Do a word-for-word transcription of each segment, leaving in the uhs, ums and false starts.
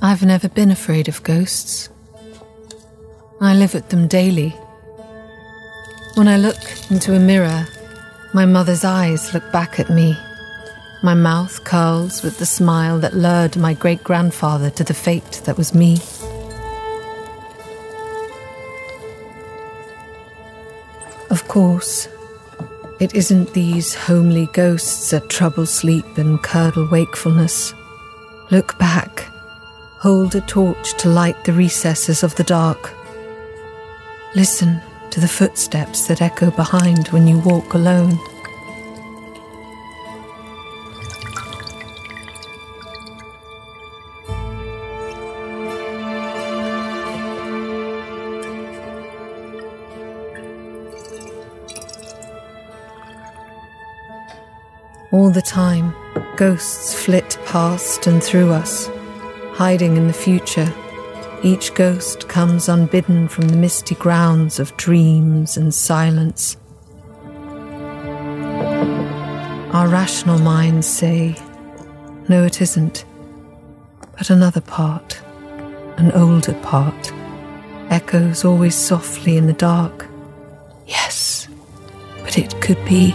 I've never been afraid of ghosts. I live with them daily. When I look into a mirror, my mother's eyes look back at me. My mouth curls with the smile that lured my great-grandfather to the fate that was me. Of course, it isn't these homely ghosts that trouble sleep and curdle wakefulness. Look back. Hold a torch to light the recesses of the dark. Listen to the footsteps that echo behind when you walk alone. All the time, ghosts flit past and through us, hiding in the future. Each ghost comes unbidden from the misty grounds of dreams and silence. Our rational minds say, no, it isn't. But another part, an older part, echoes always softly in the dark. Yes, but it could be.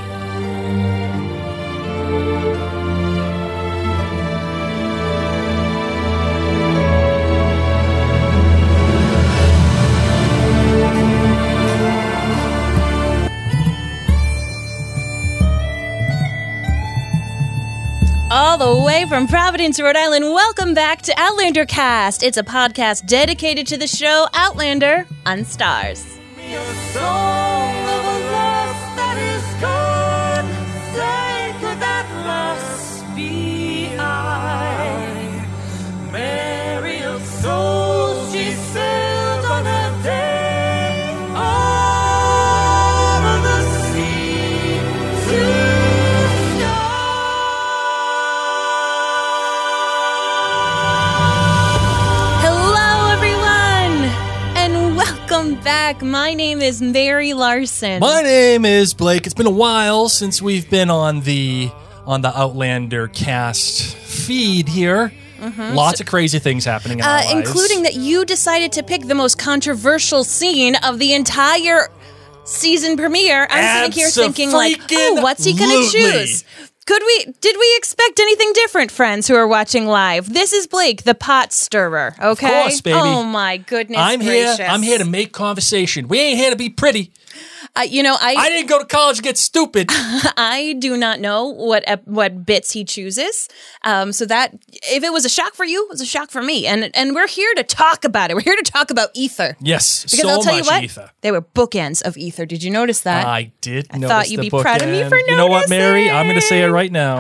All the way from Providence, Rhode Island, welcome back to Outlander Cast. It's a podcast dedicated to the show Outlander on Stars. Be a song of a loss that is gone. Say, could that loss be I? Mary of souls, she sailed on a day over the sea to Welcome back. My name is Mary Larson. My name is Blake. It's been a while since we've been on the on the Outlander Cast feed here. Mm-hmm. Lots so, of crazy things happening in uh, our lives. Including that you decided to pick the most controversial scene of the entire season premiere. I'm sitting here thinking like, oh, what's he going to choose? Could we, did we expect anything different, friends who are watching live? This is Blake, the pot stirrer, okay? Of course, baby. Oh, my goodness I'm gracious. here, I'm here to make conversation. We ain't here to be pretty. Uh, you know, I I didn't go to college to get stupid. I do not know what what bits he chooses. Um, so that if it was a shock for you, it was a shock for me. And and we're here to talk about it. We're here to talk about Ether. Yes, because so I'll tell much you what, Ether. They were bookends of Ether. Did you notice that? I did. I notice thought you'd the be proud of me for noticing. You know what, Mary? I'm going to say it right now.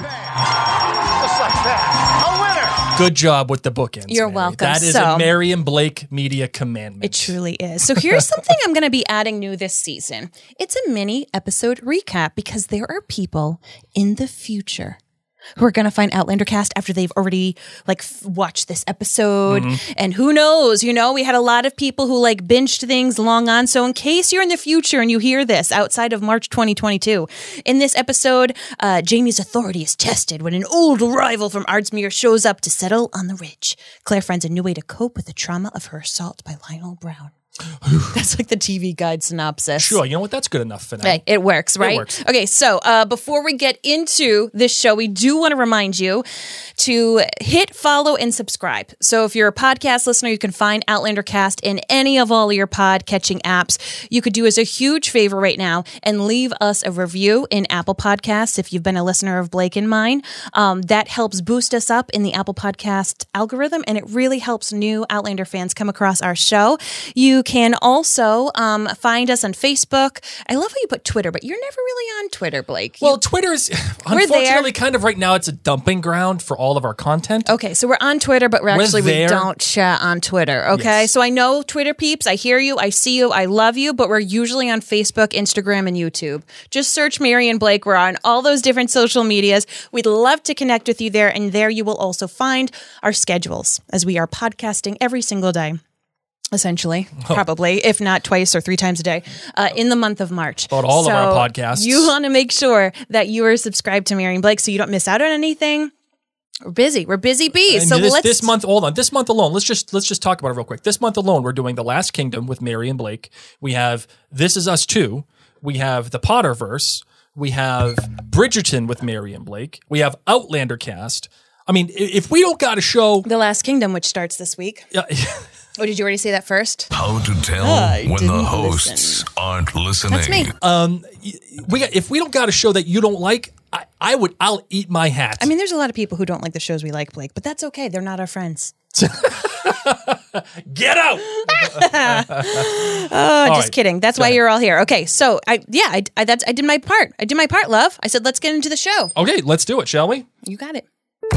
just like that. A winner. Good job with the bookends. You're Mary. welcome. That is so, a Mary and Blake media commandment. It truly is. So here's something I'm going to be adding new this season. It's a mini episode recap because there are people in the future who are going to find Outlander Cast after they've already like f- watched this episode. Mm-hmm. And who knows, you know, we had a lot of people who like binged things long on. So in case you're in the future and you hear this outside of March twenty twenty-two, in this episode, uh, Jamie's authority is tested when an old rival from Ardsmuir shows up to settle on the ridge. Claire finds a new way to cope with the trauma of her assault by Lionel Brown. That's like the T V guide synopsis. Sure, you know what? That's good enough for now. Hey, it works, right? It works. Okay, so uh, before we get into this show, we do want to remind you to hit follow and subscribe. So if you're a podcast listener, you can find Outlander Cast in any of all your pod-catching apps. You could do us a huge favor right now and leave us a review in Apple Podcasts if you've been a listener of Blake and mine. Um, that helps boost us up in the Apple Podcast algorithm, and it really helps new Outlander fans come across our show. You can also um, find us on Facebook. I love how you put Twitter, but you're never really on Twitter, Blake. Well, you, Twitter is, unfortunately, kind of right now, it's a dumping ground for all of our content. Okay, so we're on Twitter, but we're actually, we're we don't chat on Twitter, okay? Yes. So I know Twitter peeps, I hear you, I see you, I love you, but we're usually on Facebook, Instagram, and YouTube. Just search Mary and Blake. We're on all those different social medias. We'd love to connect with you there, and there you will also find our schedules, as we are podcasting every single day. Essentially, oh. probably, if not twice or three times a day, uh, in the month of March. About all so of our podcasts. You want to make sure that you are subscribed to Mary and Blake so you don't miss out on anything. We're busy. We're busy bees. So And this, let's this month, hold on. This month alone, let's just let's just talk about it real quick. This month alone, we're doing The Last Kingdom with Mary and Blake. We have This Is Us Too. We have The Potterverse. We have Bridgerton with Mary and Blake. We have Outlander cast. I mean, i- if we don't got a show, The Last Kingdom, which starts this week. uh, Oh, did you already say that first? How to tell I when the didn't hosts listen. aren't listening. That's me. we got, if we don't got a show that you don't like, I, I would I'll eat my hat. I mean, there's a lot of people who don't like the shows we like, Blake, but that's okay. They're not our friends. Get out. Oh, just right. kidding. That's why you're all here. Okay, so I yeah, I I, that's, I did my part. I did my part, love. I said let's get into the show. Okay, let's do it, shall we? You got it.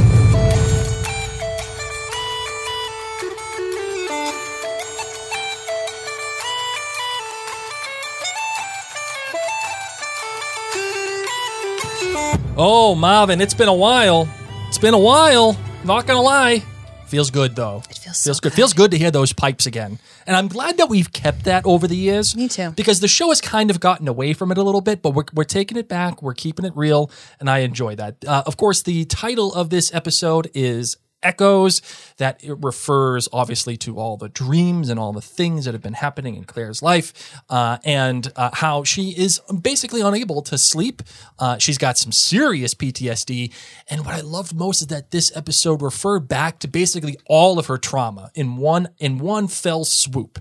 Oh, Marvin, it's been a while. It's been a while. Not gonna lie. Feels good though. It feels so feels good. good. Feels good to hear those pipes again. And I'm glad that we've kept that over the years. Me too. Because the show has kind of gotten away from it a little bit, but we're we're taking it back. We're keeping it real, and I enjoy that. Uh, of course, the title of this episode is Echoes. That it refers obviously to all the dreams and all the things that have been happening in Claire's life, uh, and uh, how she is basically unable to sleep. Uh, she's got some serious P T S D, and what I loved most is that this episode referred back to basically all of her trauma in one in one fell swoop.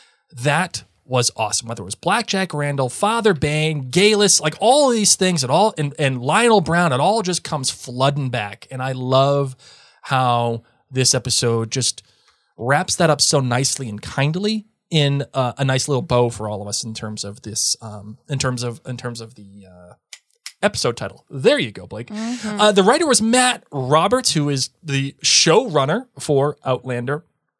That was awesome. Whether it was Blackjack Randall, Father Bane, Galus, like all of these things, it all and, and Lionel Brown, it all just comes flooding back, and I love how this episode just wraps that up so nicely and kindly in uh, a nice little bow for all of us in terms of this, um, in terms of in terms of the uh, episode title. There you go, Blake. Uh, the writer was Matt Roberts, who is the showrunner for Outlander.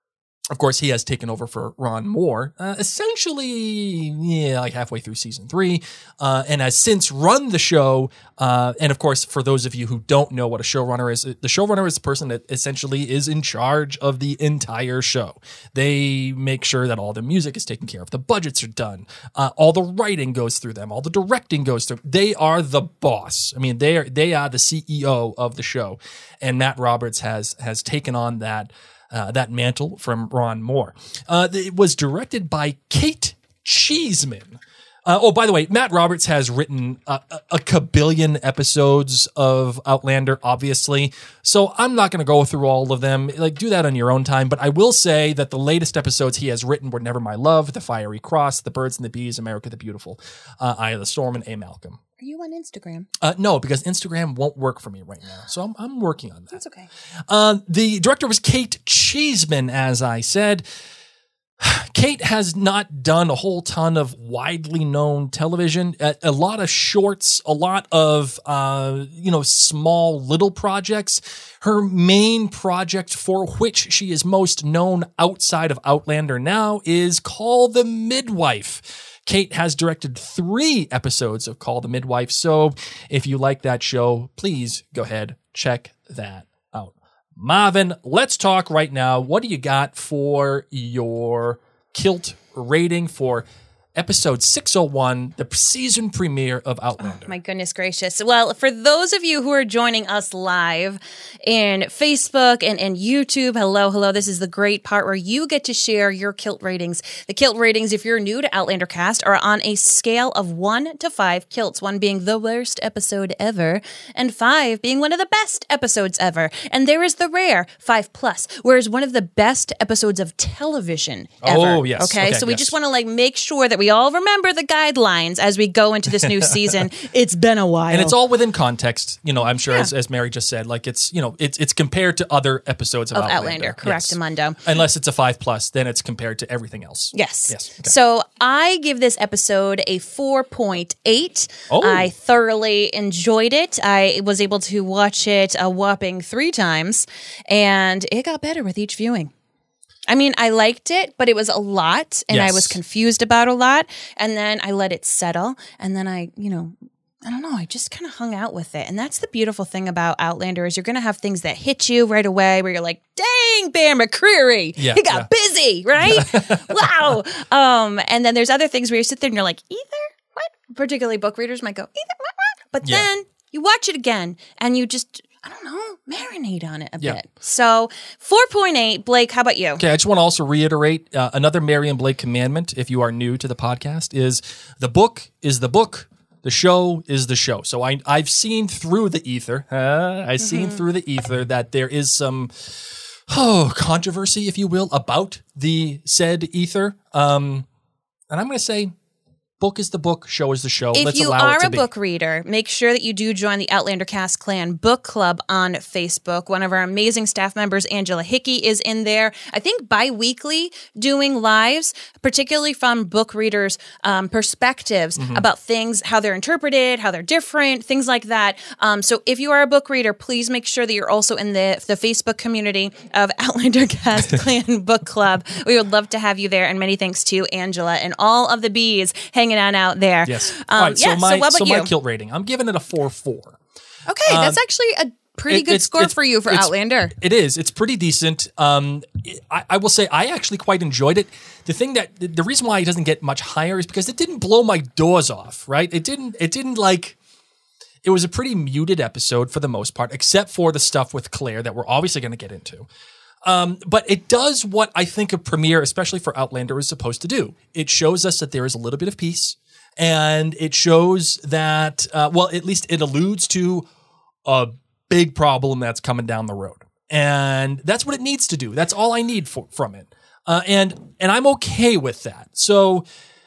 Of course, he has taken over for Ron Moore, uh, essentially, yeah, like halfway through season three, uh, and has since run the show. Uh, and of course, for those of you who don't know what a showrunner is, the showrunner is the person that essentially is in charge of the entire show. They make sure that all the music is taken care of, the budgets are done, uh, all the writing goes through them, all the directing goes through. They are the boss. I mean, they are they are the C E O of the show, and Matt Roberts has has taken on that. Uh, that mantle from Ron Moore. Uh, it was directed by Kate Cheeseman. Uh, oh, by the way, Matt Roberts has written a, a, a kabillion episodes of Outlander, obviously. So I'm not going to go through all of them. Like, do that on your own time. But I will say that the latest episodes he has written were Never My Love, The Fiery Cross, The Birds and the Bees, America the Beautiful, uh, Eye of the Storm, and A. Malcolm. Are you on Instagram? Uh, no, because Instagram won't work for me right now. So I'm, I'm working on that. That's okay. Uh, the director was Kate Cheeseman, as I said. Kate has not done a whole ton of widely known television, a, a lot of shorts, a lot of, uh, you know, small little projects. Her main project for which she is most known outside of Outlander now is Call the Midwife. Kate has directed three episodes of Call the Midwife. So if you like that show, please go ahead, check that out. Marvin, let's talk right now. What do you got for your Kilt rating for episode six oh one, the season premiere of Outlander? My goodness gracious. Well, for those of you who are joining us live in Facebook and, and YouTube, hello, hello. This is the great part where you get to share your Kilt ratings. The Kilt ratings, if you're new to Outlander Cast, are on a scale of one to five Kilts, one being the worst episode ever, and five being one of the best episodes ever. And there is the rare five plus, whereas one of the best episodes of television ever. Oh, yes. Okay, Okay, so we yes. just want to like make sure that we all remember the guidelines as we go into this new season. It's been a while. And it's all within context, you know, I'm sure, Yeah. as, as Mary just said, like it's, you know, it's it's compared to other episodes of, Of Outlander. Outlander, correct, Amundo. Unless it's a five plus, then it's compared to everything else. Yes. Yes. Okay. So I give this episode a four point eight. Oh. I thoroughly enjoyed it. I was able to watch it a whopping three times, and it got better with each viewing. I mean, I liked it, but it was a lot, and I Yes. was confused about a lot, and then I let it settle, and then I, you know, I don't know, I just kind of hung out with it. And that's the beautiful thing about Outlander is you're going to have things that hit you right away where you're like, dang, Bear McCreary, Yeah, he got yeah. busy, right? Wow. Um, and then there's other things where you sit there and you're like, either, what? Particularly book readers might go, either, what, what? But Yeah. then you watch it again and you just, I don't know, marinate on it a Yeah. bit. So four point eight, Blake, how about you? Okay, I just want to also reiterate uh, another Mary and Blake commandment, if you are new to the podcast, is the book is the book, the show is the show. So I, I've seen through the ether, uh, I've seen Mm-hmm. through the ether that there is some oh controversy, if you will, about the said ether. Um, and I'm going to say book is the book, show is the show. If Let's you allow are it to a be. book reader, make sure that you do join the Outlander Cast Clan Book Club on Facebook. One of our amazing staff members, Angela Hickey, is in there, I think bi-weekly, doing lives, particularly from book readers' um, perspectives Mm-hmm. about things, how they're interpreted, how they're different, things like that. Um, so if you are a book reader, please make sure that you're also in the, the Facebook community of Outlander Cast Clan Book Club. We would love to have you there, and many thanks to Angela and all of the bees hanging on out there. Yes. Um, All right, yeah, so my, so what about so you? my kilt rating, I'm giving it a four four. Okay, that's actually a pretty It- good it's- score it's- for you for it's- Outlander. It is. It's pretty decent. Um, I, I will say I actually quite enjoyed it. The thing that the, the reason why it doesn't get much higher is because it didn't blow my doors off. Right? It didn't. It didn't like. It was a pretty muted episode for the most part, except for the stuff with Claire that we're obviously going to get into. Um, but it does what I think a premiere, especially for Outlander, is supposed to do. It shows us that there is a little bit of peace, and it shows that, uh, well, at least it alludes to a big problem that's coming down the road. And that's what it needs to do. That's all I need for, from it. Uh, and and I'm okay with that. So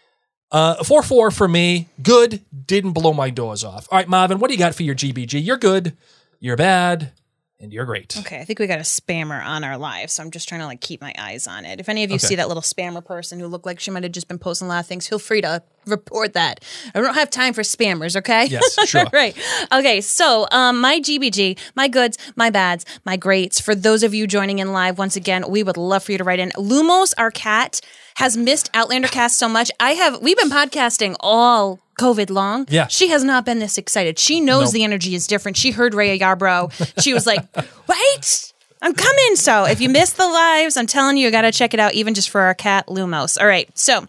uh, four four for me. Good. Didn't blow my doors off. All right, Marvin, what do you got for your G B G? You're good. You're bad. And you're great. Okay, I think we got a spammer on our live, so I'm just trying to like keep my eyes on it. If any of you Okay. see that little spammer person who looked like she might have just been posting a lot of things, feel free to report that. I don't have time for spammers, okay? Yes, sure. Right. Okay, so um, my G B G, my goods, my bads, my greats. For those of you joining in live, once again, we would love for you to write in. Lumos, our cat, has missed Outlander Cast so much. I have. We've been podcasting all COVID long. Yeah. She has not been this excited. She knows Nope. the energy is different. She heard Rhea Yarbrough. She was like, wait, I'm coming. So if you missed the lives, I'm telling you, you got to check it out, even just for our cat, Lumos. All right. So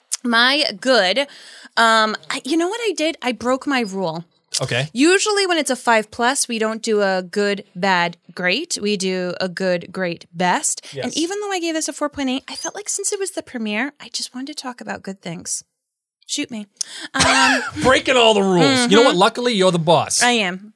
my good, um, I, you know what I did? I broke my rule. Okay. Usually when it's a five plus, we don't do a good, bad, great. We do a good, great, best. Yes. And even though I gave this a four point eight, I felt like since it was the premiere, I just wanted to talk about good things. Shoot me. Um, Breaking all the rules. You know what? Luckily, you're the boss. I am.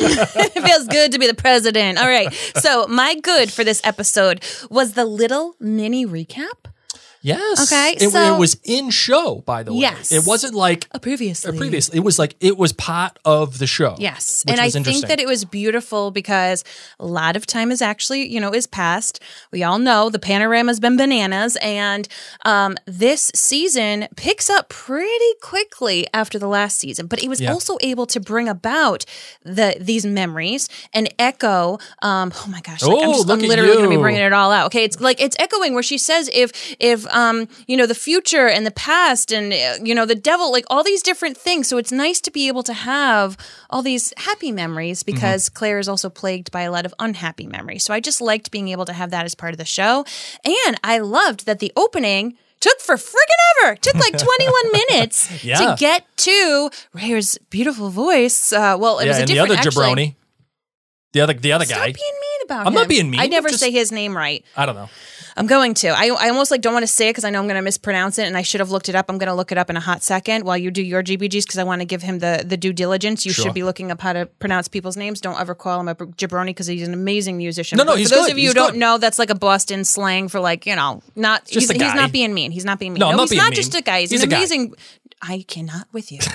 It feels good to be the president. All right. So my good for this episode was the little mini recap. Yes. Okay, It, so- it was in show, by the way. Yes. It wasn't like Uh, previously. uh, previously. It was like it was part of the show. Yes. which And I was think interesting. that it was beautiful because a lot of time is actually, you know, is passed. We all know the panorama's been bananas. And um, this season picks up pretty quickly after the last season. But it was Yeah. also able to bring about the these memories and echo. Um, oh my gosh. Like, I'm, Oh, just, look I'm at literally going to be you. bringing it all out. Okay. It's like it's echoing where she says if, if, um, you know, the future and the past and, uh, you know, the devil, like all these different things. So it's nice to be able to have all these happy memories because Mm-hmm. Claire is also plagued by a lot of unhappy memories. So I just liked being able to have that as part of the show. And I loved that the opening took for friggin' ever. Took like twenty-one minutes Yeah. to get to Ray's beautiful voice. Uh, well, it yeah, was a and the different other actually, jabroni, the other the other Stop guy. being mean about I'm him. not being mean, I never just- say his name right. I don't know. I'm going to. I, I almost like don't want to say it because I know I'm going to mispronounce it, and I should have looked it up. I'm going to look it up in a hot second while you do your G B Gs because I want to give him the the due diligence. You Sure. should be looking up how to pronounce people's names. Don't ever call him a jabroni because he's an amazing musician. No, no, But he's for those good. of you He's who don't good. know, that's like a Boston slang for like you know not. just he's, a he's guy. not being mean. He's not being mean. No, I'm not he's being not mean. just a guy. He's, He's an a guy. amazing. I cannot with you.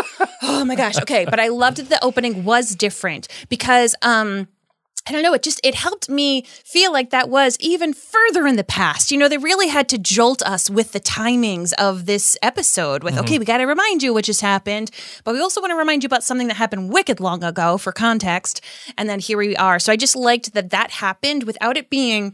Oh my gosh. Okay, but I loved that the opening was different because um. I don't know, it just, it helped me feel like that was even further in the past. You know, they really had to jolt us with the timings of this episode with, okay, we got to remind you what just happened, but we also want to remind you about something that happened wicked long ago for context. And then here we are. So I just liked that that happened without it being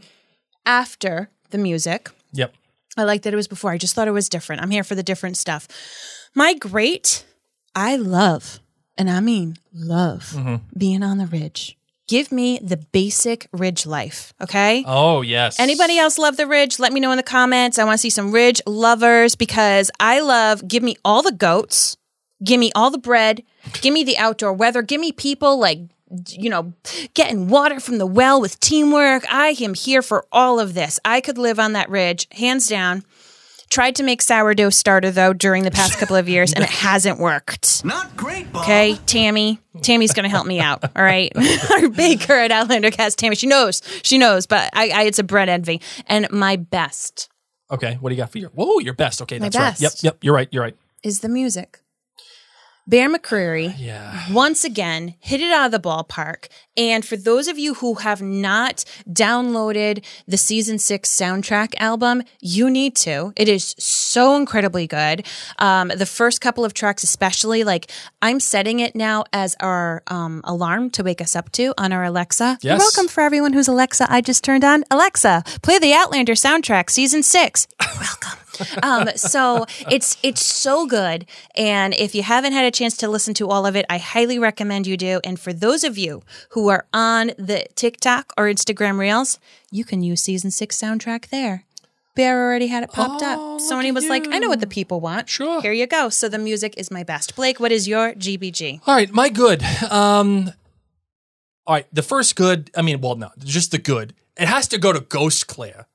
after the music. Yep. I liked that it was before. I just thought it was different. I'm here for the different stuff. My great, I love, and I mean love, being on the ridge. Give me the basic ridge life, okay? Oh yes. Anybody else love the ridge? Let me know in the comments. I want to see some ridge lovers because I love, give me all the goats, give me all the bread, give me the outdoor weather, give me people like you know, getting water from the well with teamwork. I am here for all of this. I could live on that ridge, hands down. Tried to make sourdough starter, though, during the past couple of years, and it hasn't worked. Not great, Bob. Okay, Tammy. Tammy's going to help me out, all right? Our baker at Outlander Cast, Tammy, she knows. She knows, but I, I it's a bread envy. And my best Okay, what do you got for your? Whoa, your best. Okay, My that's best. right. Yep, yep. You're right. You're right. is the music. Bear McCreary, Yeah. once again, hit it out of the ballpark. And for those of you who have not downloaded the season six soundtrack album, you need to. It is so incredibly good. Um, the first couple of tracks, especially, like I'm setting it now as our um, alarm to wake us up to on our Alexa. You're Yes. welcome for everyone whose Alexa I just turned on. Alexa, play the Outlander soundtrack, season six. You're welcome. um, so it's it's so good, and if you haven't had a chance to listen to all of it, I highly recommend you do. And for those of you who are on the TikTok or Instagram Reels, you can use season six soundtrack there. Bear already had it popped Oh, up. look Sony at was like, I know what the you. people want. Sure. Here you go. So the music is my best. Blake, what is your G B G? All right, my good. Um, all right, the first good. I mean, well, no, just the good. It has to go to Ghost Claire.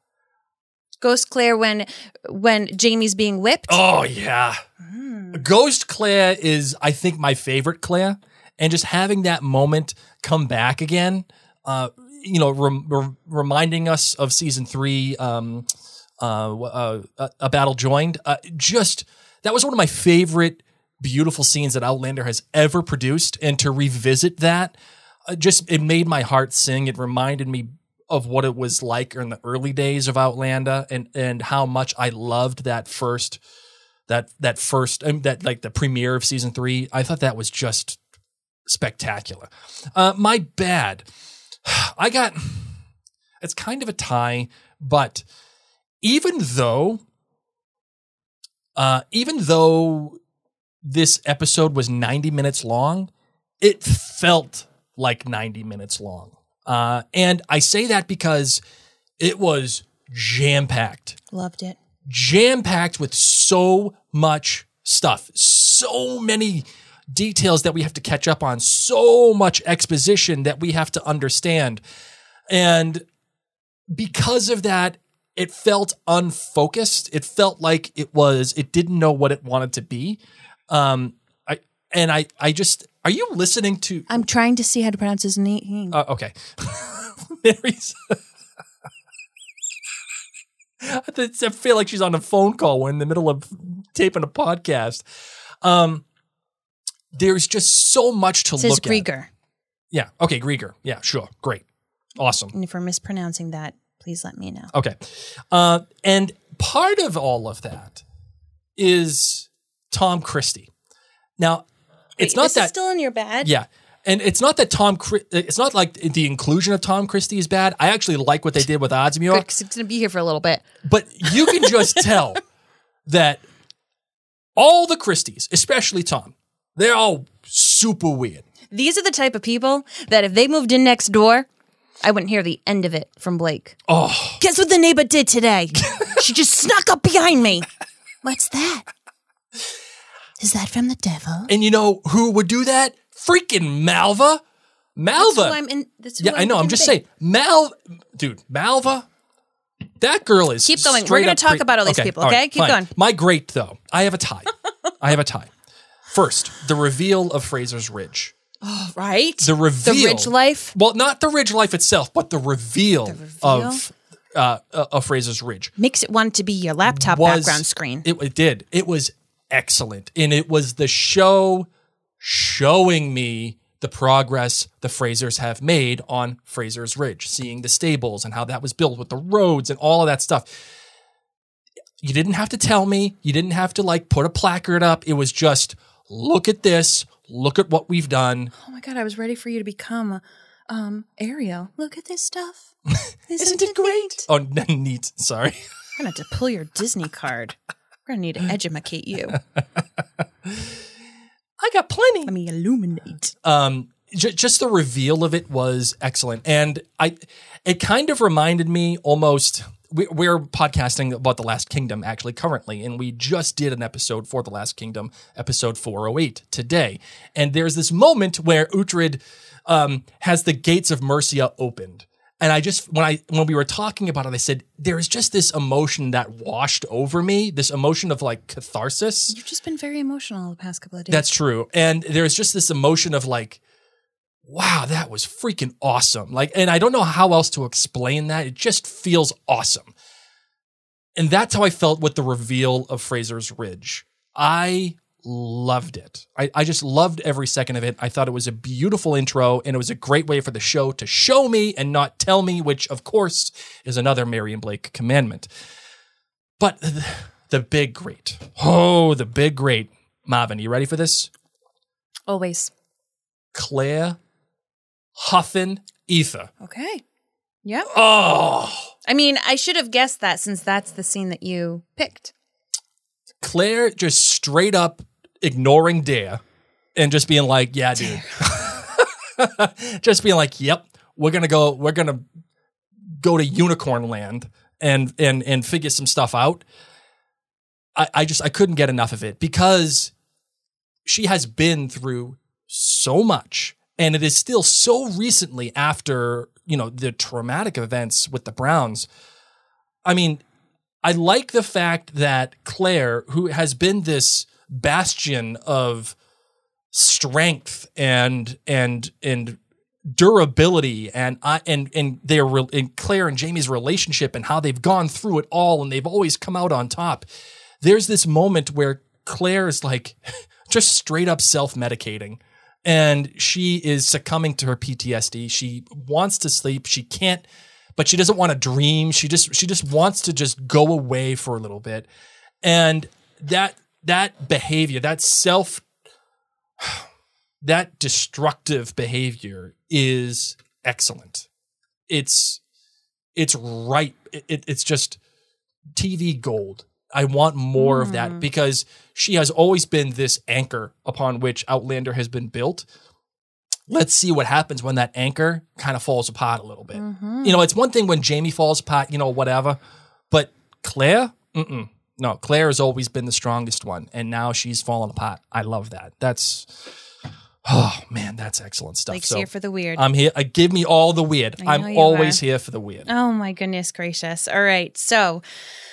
Ghost Claire when when Jamie's being whipped. Oh yeah, Ghost Claire is, I think, my favorite Claire, and just having that moment come back again, uh, you know, rem- rem- reminding us of season three, um, uh, uh, uh, a battle joined. Uh, just that was one of my favorite, beautiful scenes that Outlander has ever produced, and to revisit that, uh, just it made my heart sing. It reminded me of what it was like in the early days of Outlander, and and how much I loved that first that that first um, that like the premiere of season three. I thought that was just spectacular. Uh, my bad, I got it's kind of a tie, but even though uh, even though this episode was ninety minutes long, it felt like ninety minutes long. Uh, and I say that because it was jam-packed. Loved it. Jam-packed with so much stuff. So many details that we have to catch up on. So much exposition that we have to understand. And because of that, it felt unfocused. It felt like it was, it didn't know what it wanted to be. Um, I and I, I just, are you listening to? I'm trying to see how to pronounce his name. Uh, okay. Mary's. I feel like she's on a phone call. We're in the middle of taping a podcast. Um, there's just so much to It says look at. Grieger. Yeah. Okay. Grieger. Yeah. Sure. Great. Awesome. And if we're mispronouncing that, please let me know. Okay. Uh, and part of all of that is Tom Christie. Now, it's Wait, not this that is still in your bad. Yeah. And it's not that Tom, Chri- it's not like the inclusion of Tom Christie is bad. I actually like what they did with Oddsmuir, Good, 'cause it's going to be here for a little bit. but you can just tell that all the Christies, especially Tom, they're all super weird. These are the type of people that if they moved in next door, I wouldn't hear the end of it from Blake. Oh, Guess what the neighbor did today? She just snuck up behind me. What's that? Is that from the devil? and you know who would do that? Freaking Malva. Malva. That's who I'm in. That's who yeah, I know. I'm just saying. Mal, dude, Malva. That girl is. Keep going. We're straight gonna up talk great. about all these people, okay? Keep fine. going. My great though. I have a tie. I have a tie. First, the reveal of Fraser's Ridge. Right? The reveal. The Ridge Life. Well, not the Ridge Life itself, but the reveal, reveal? of uh, uh, of Fraser's Ridge. Makes it want to be your laptop Was- background screen. It, it did. It was excellent, and it was the show showing me the progress the Frasers have made on Fraser's Ridge, seeing the stables and how that was built with the roads and all of that stuff. You didn't have to tell me. You didn't have to like put a placard up. It was just, look at this. Look at what we've done. Oh my God, I was ready for you to become um, Ariel. Look at this stuff. Isn't, Isn't it great? Oh, neat. Sorry. We're going to have to pull your Disney card. We're going to need to educate you. I got plenty. Let me illuminate. um j- just the reveal of it was excellent, and I it kind of reminded me almost we, we're podcasting about The Last Kingdom actually currently, and we just did an episode for The Last Kingdom, episode four oh eight today. And there's this moment where Uhtred um, has the gates of Mercia opened. And I just, when I, when we were talking about it, I said, there is just this emotion that washed over me, this emotion of like catharsis. You've just been very emotional the past couple of days. That's true. And there's just this emotion of like, wow, that was freaking awesome. Like, and I don't know how else to explain that. It just feels awesome. And that's how I felt with the reveal of Fraser's Ridge. I loved it. I, I just loved every second of it. I thought it was a beautiful intro, and it was a great way for the show to show me and not tell me, which of course is another Marion Blake commandment. But the, the big great. Oh, the big great. Marvin, you ready for this? Always. Claire Huffin Ether. Okay. Yep. Oh. I mean, I should have guessed that since that's the scene that you picked. Claire just straight up ignoring Dare and just being like, yeah, dude. Just being like, yep, we're going to go, we're going to go to Unicorn Land and, and, and figure some stuff out. I, I just, I couldn't get enough of it because she has been through so much, and it is still so recently after, you know, the traumatic events with the Browns. I mean, I like the fact that Claire, who has been this bastion of strength and and and durability, and I and and their and Claire and Jamie's relationship and how they've gone through it all, and they've always come out on top. There's this moment where Claire is like just straight up self-medicating, and she is succumbing to her P T S D. She wants to sleep. She can't. But she doesn't want to dream. She just she just wants to just go away for a little bit. And that that behavior, that self, that destructive behavior is excellent. It's it's right. It, it's just T V gold. I want more mm. of that because she has always been this anchor upon which Outlander has been built. Let's see what happens when that anchor kind of falls apart a little bit. Mm-hmm. You know, it's one thing when Jamie falls apart, you know, whatever. But Claire, mm-mm. No, Claire has always been the strongest one, and now she's fallen apart. I love that. That's, oh man, that's excellent stuff. Blake's so here for the weird. I'm here. Uh, give me all the weird. I'm always are. here for the weird. Oh my goodness gracious. All right. So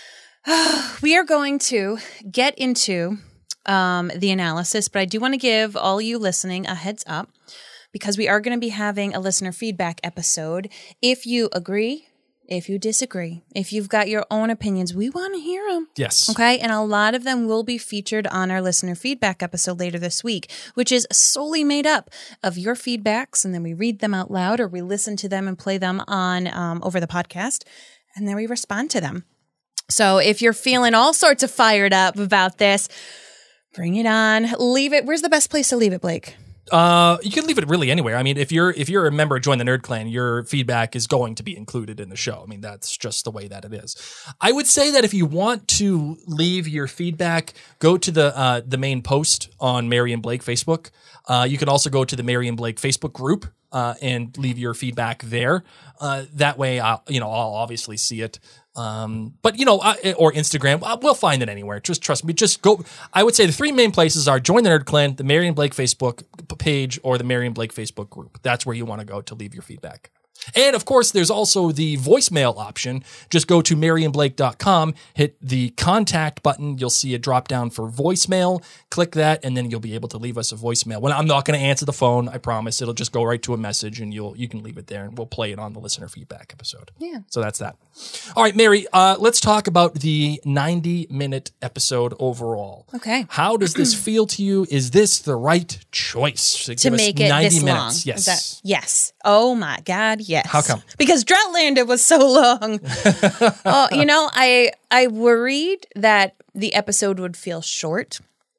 uh, we are going to get into um, the analysis, but I do want to give all you listening a heads up, because we are going to be having a listener feedback episode. If you agree, if you disagree, if you've got your own opinions, we want to hear them. Yes. Okay. And a lot of them will be featured on our listener feedback episode later this week, which is solely made up of your feedbacks. And then we read them out loud, or we listen to them and play them on um, over the podcast. And then we respond to them. So if you're feeling all sorts of fired up about this, bring it on. Leave it. Where's the best place to leave it, Blake? Uh, you can leave it really anywhere. I mean, if you're if you're a member of Join the Nerd Clan, your feedback is going to be included in the show. I mean, that's just the way that it is. I would say that if you want to leave your feedback, go to the uh, the main post on Marion Blake Facebook. Uh, you can also go to the Marion Blake Facebook group uh, and leave your feedback there. Uh, that way, I'll, you know, I'll obviously see it. Um, but you know, uh, or Instagram, uh, we'll find it anywhere. Just trust me. Just go. I would say the three main places are Join the Nerd Clan, the Marion Blake Facebook page, or the Marion Blake Facebook group. That's where you want to go to leave your feedback. And of course, there's also the voicemail option. Just go to marion blake dot com, hit the contact button. You'll see a drop down for voicemail. Click that, and then you'll be able to leave us a voicemail. Well, I'm not going to answer the phone, I promise. It'll just go right to a message, and you'll you can leave it there, and we'll play it on the listener feedback episode. Yeah. So that's that. All right, Mary, uh, let's talk about the ninety minute episode overall. Okay. How does this feel to you? Is this the right choice to, to give make us it ninety this minutes? long? Yes. That, yes. Oh my God. Yes. How come? Because Droughtlander was so long. Oh, you know, I I worried that the episode would feel short.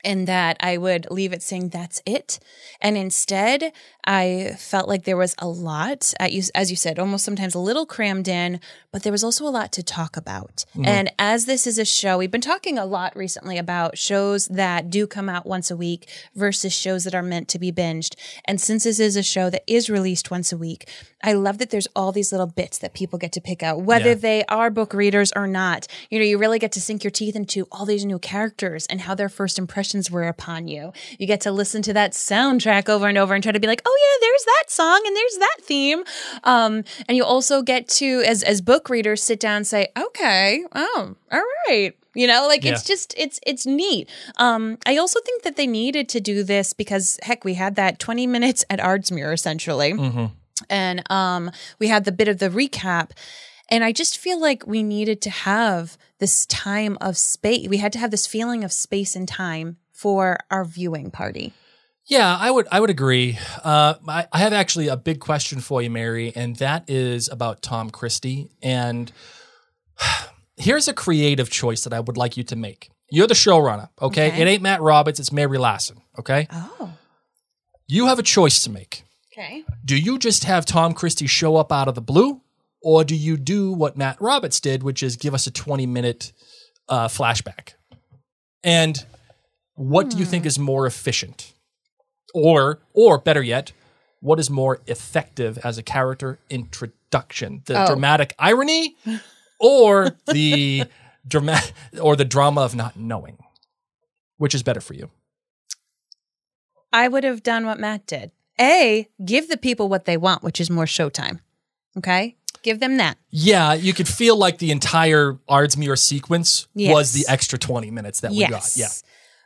and that I would leave it saying that's it. And instead, I felt like there was a lot, at you, as you said, almost sometimes a little crammed in, but there was also a lot to talk about. Mm-hmm. And as this is a show, we've been talking a lot recently about shows that do come out once a week versus shows that are meant to be binged. And since this is a show that is released once a week, I love that there's all these little bits that people get to pick out, whether yeah. they are book readers or not. You know, you really get to sink your teeth into all these new characters and how their first impressions were upon you. You get to listen to that soundtrack over and over and try to be like, oh yeah, there's that song and there's that theme. Um, and you also get to, as as book readers, sit down and say, okay, oh, all right. You know, like yeah. it's just, it's, it's neat. Um, I also think that they needed to do this because heck, we had that twenty minutes at Ardsmuir essentially. Mm-hmm. And um, we had the bit of the recap. And I just feel like we needed to have this time of space. We had to have this feeling of space and time for our viewing party. Yeah, I would I would agree. Uh, I, I have actually a big question for you, Mary, and that is about Tom Christie. And here's a creative choice that I would like you to make. You're the showrunner, okay? okay? It ain't Matt Roberts, it's Mary Lassen, okay? Oh. You have a choice to make. Okay. Do you just have Tom Christie show up out of the blue, or do you do what Matt Roberts did, which is give us a twenty-minute uh, flashback? And what hmm. do you think is more efficient? Or, or better yet, what is more effective as a character introduction? The oh. dramatic irony, or the drama, or the drama of not knowing? Which is better for you? I would have done what Matt did. A, give the people what they want, which is more showtime. Okay? Give them that. Yeah, you could feel like the entire Ardsmuir sequence yes. was the extra twenty minutes that yes. we got. Yeah.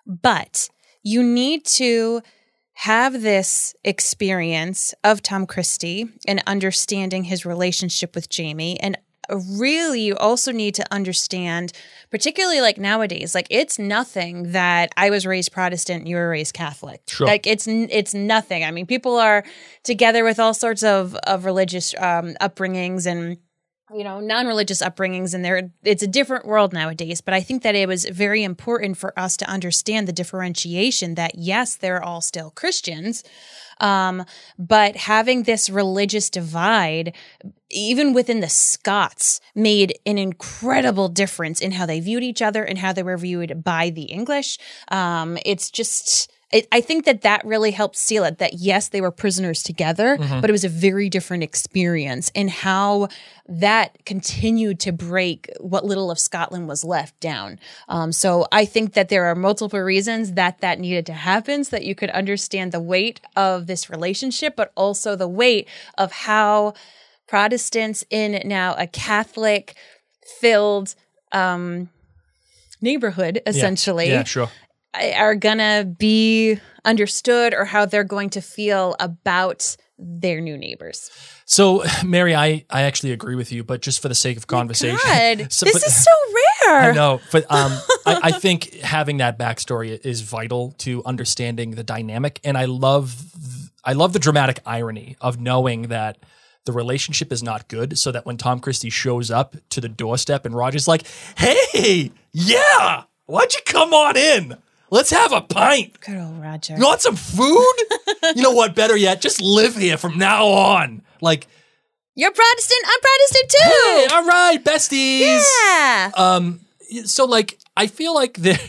But you need to have this experience of Tom Christie and understanding his relationship with Jamie. And really, you also need to understand, particularly like nowadays, like it's nothing that I was raised Protestant and you were raised Catholic. Sure. Like it's it's nothing. I mean, people are together with all sorts of, of religious um, upbringings and, you know, non-religious upbringings, and there it's a different world nowadays. But I think that it was very important for us to understand the differentiation that, yes, they're all still Christians, um, but having this religious divide, even within the Scots, made an incredible difference in how they viewed each other and how they were viewed by the English. Um, it's just... It, I think that that really helped seal it, that yes, they were prisoners together, mm-hmm. but it was a very different experience, and how that continued to break what little of Scotland was left down. Um, so I think that there are multiple reasons that that needed to happen so that you could understand the weight of this relationship, but also the weight of how Protestants in now a Catholic filled um, neighborhood, essentially. Yeah, yeah, sure. Are gonna be understood, or how they're going to feel about their new neighbors. So, Mary, I, I actually agree with you, but just for the sake of conversation. God, so, this but, is so rare. I know, but um, I, I think having that backstory is vital to understanding the dynamic, and I love I love the dramatic irony of knowing that the relationship is not good, so that when Tom Christie shows up to the doorstep and Roger's like, "Hey, yeah, why'd you come on in? Let's have a pint. Good old Roger. You want some food? You know what? Better yet, just live here from now on." Like, you're Protestant, I'm Protestant too. Hey, all right, besties. Yeah. Um. So, like, I feel like the,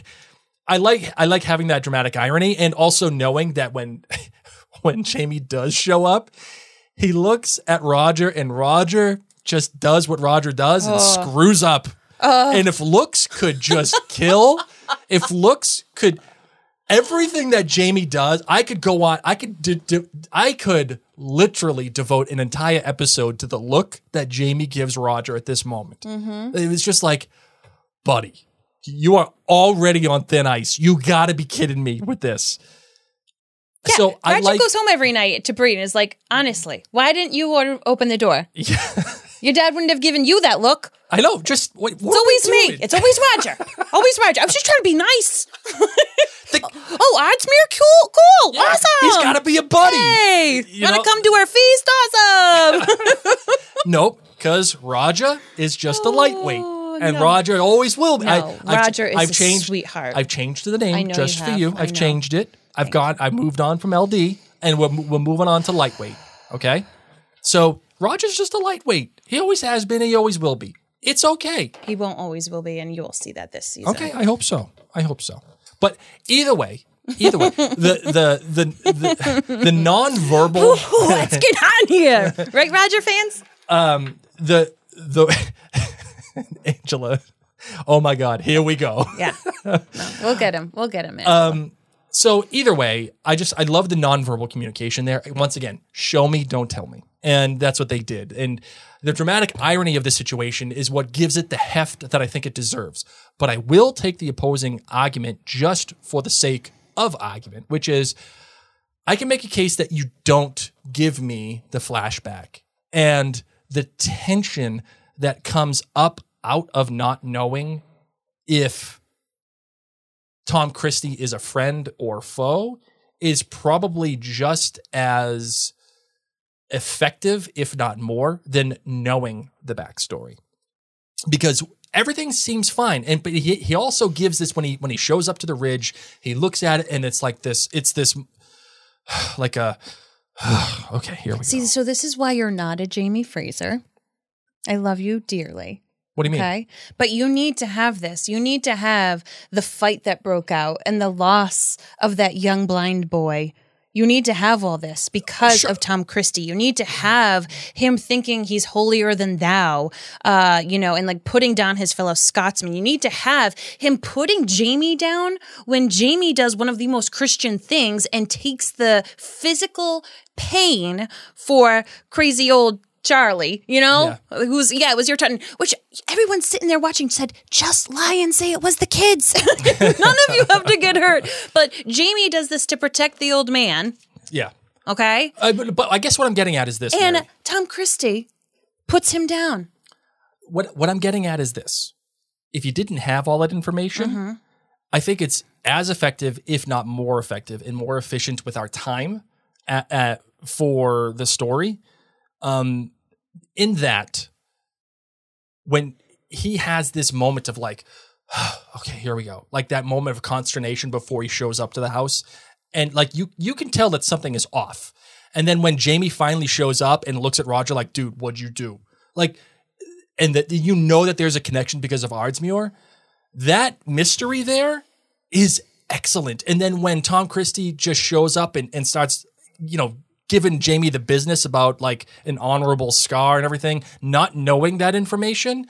I like I like having that dramatic irony, and also knowing that when when Jamie does show up, he looks at Roger, and Roger just does what Roger does and oh. screws up. Oh. And if looks could just kill. If looks could, everything that Jamie does, I could go on. I could, de- de- I could literally devote an entire episode to the look that Jamie gives Roger at this moment. Mm-hmm. It was just like, buddy, you are already on thin ice. You got to be kidding me with this. Yeah, so Roger I like, goes home every night to Bree and is like, honestly, why didn't you order, open the door? Yeah. Your dad wouldn't have given you that look. I know. Just what, what it's always me. It's always Roger. Always Roger. I was just trying to be nice. the, oh, Ardsmuir, cool, cool, yeah, awesome. He's got to be a buddy. Hey, you wanna know? come to our feast? Awesome. Nope, because Roger is just a lightweight. Oh, and no. Roger always will be. No, I, I've- Roger is I've a changed, sweetheart. I've changed the I name know just you for have. you. I I've know. changed it. I've Thank gone. I moved on from L D, and we're, we're moving on to lightweight. Okay, so Roger's just a lightweight. He always has been. And he always will be. It's okay. He won't always will be, and you'll see that this season. Okay, I hope so. I hope so. But either way, either way, the the the the, the nonverbal. Let's get on here, right, Roger fans? Um, the the Angela. Oh my God! Here we go. Yeah, no, we'll get him. We'll get him. Um, so either way, I just I love the nonverbal communication there. Once again, show me, don't tell me, and that's what they did. And the dramatic irony of the situation is what gives it the heft that I think it deserves. But I will take the opposing argument just for the sake of argument, which is I can make a case that you don't give me the flashback and the tension that comes up out of not knowing if Tom Christie is a friend or foe is probably just as effective, if not more, than knowing the backstory. Because everything seems fine. And but he he also gives this when he when he shows up to the ridge, he looks at it and it's like this, it's this like a okay, here we See, go. so this is why you're not a Jamie Fraser. I love you dearly. What do you mean? Okay. But you need to have this. You need to have the fight that broke out and the loss of that young blind boy. You need to have all this because Sure. of Tom Christie. You need to have him thinking he's holier than thou, uh, you know, and like putting down his fellow Scotsman. You need to have him putting Jamie down when Jamie does one of the most Christian things and takes the physical pain for crazy old Charlie, you know, Yeah. who's, yeah, it was your turn, which everyone sitting there watching said, just lie and say it was the kids. None of you have to get hurt. But Jamie does this to protect the old man. Yeah. Okay. Uh, but, but I guess what I'm getting at is this. And Mary. Tom Christie puts him down. What what I'm getting at is this. If you didn't have all that information, Mm-hmm. I think it's as effective, if not more effective and more efficient with our time at, at, for the story. Um, in that, when he has this moment of like, okay, here we go, like that moment of consternation before he shows up to the house, and like you you can tell that something is off. And then when Jamie finally shows up and looks at Roger like, dude, what'd you do? Like, and that you know that there's a connection because of Ardsmuir. That mystery there is excellent. And then when Tom Christie just shows up and, and starts, you know, giving Jamie the business about like an honorable scar and everything, not knowing that information,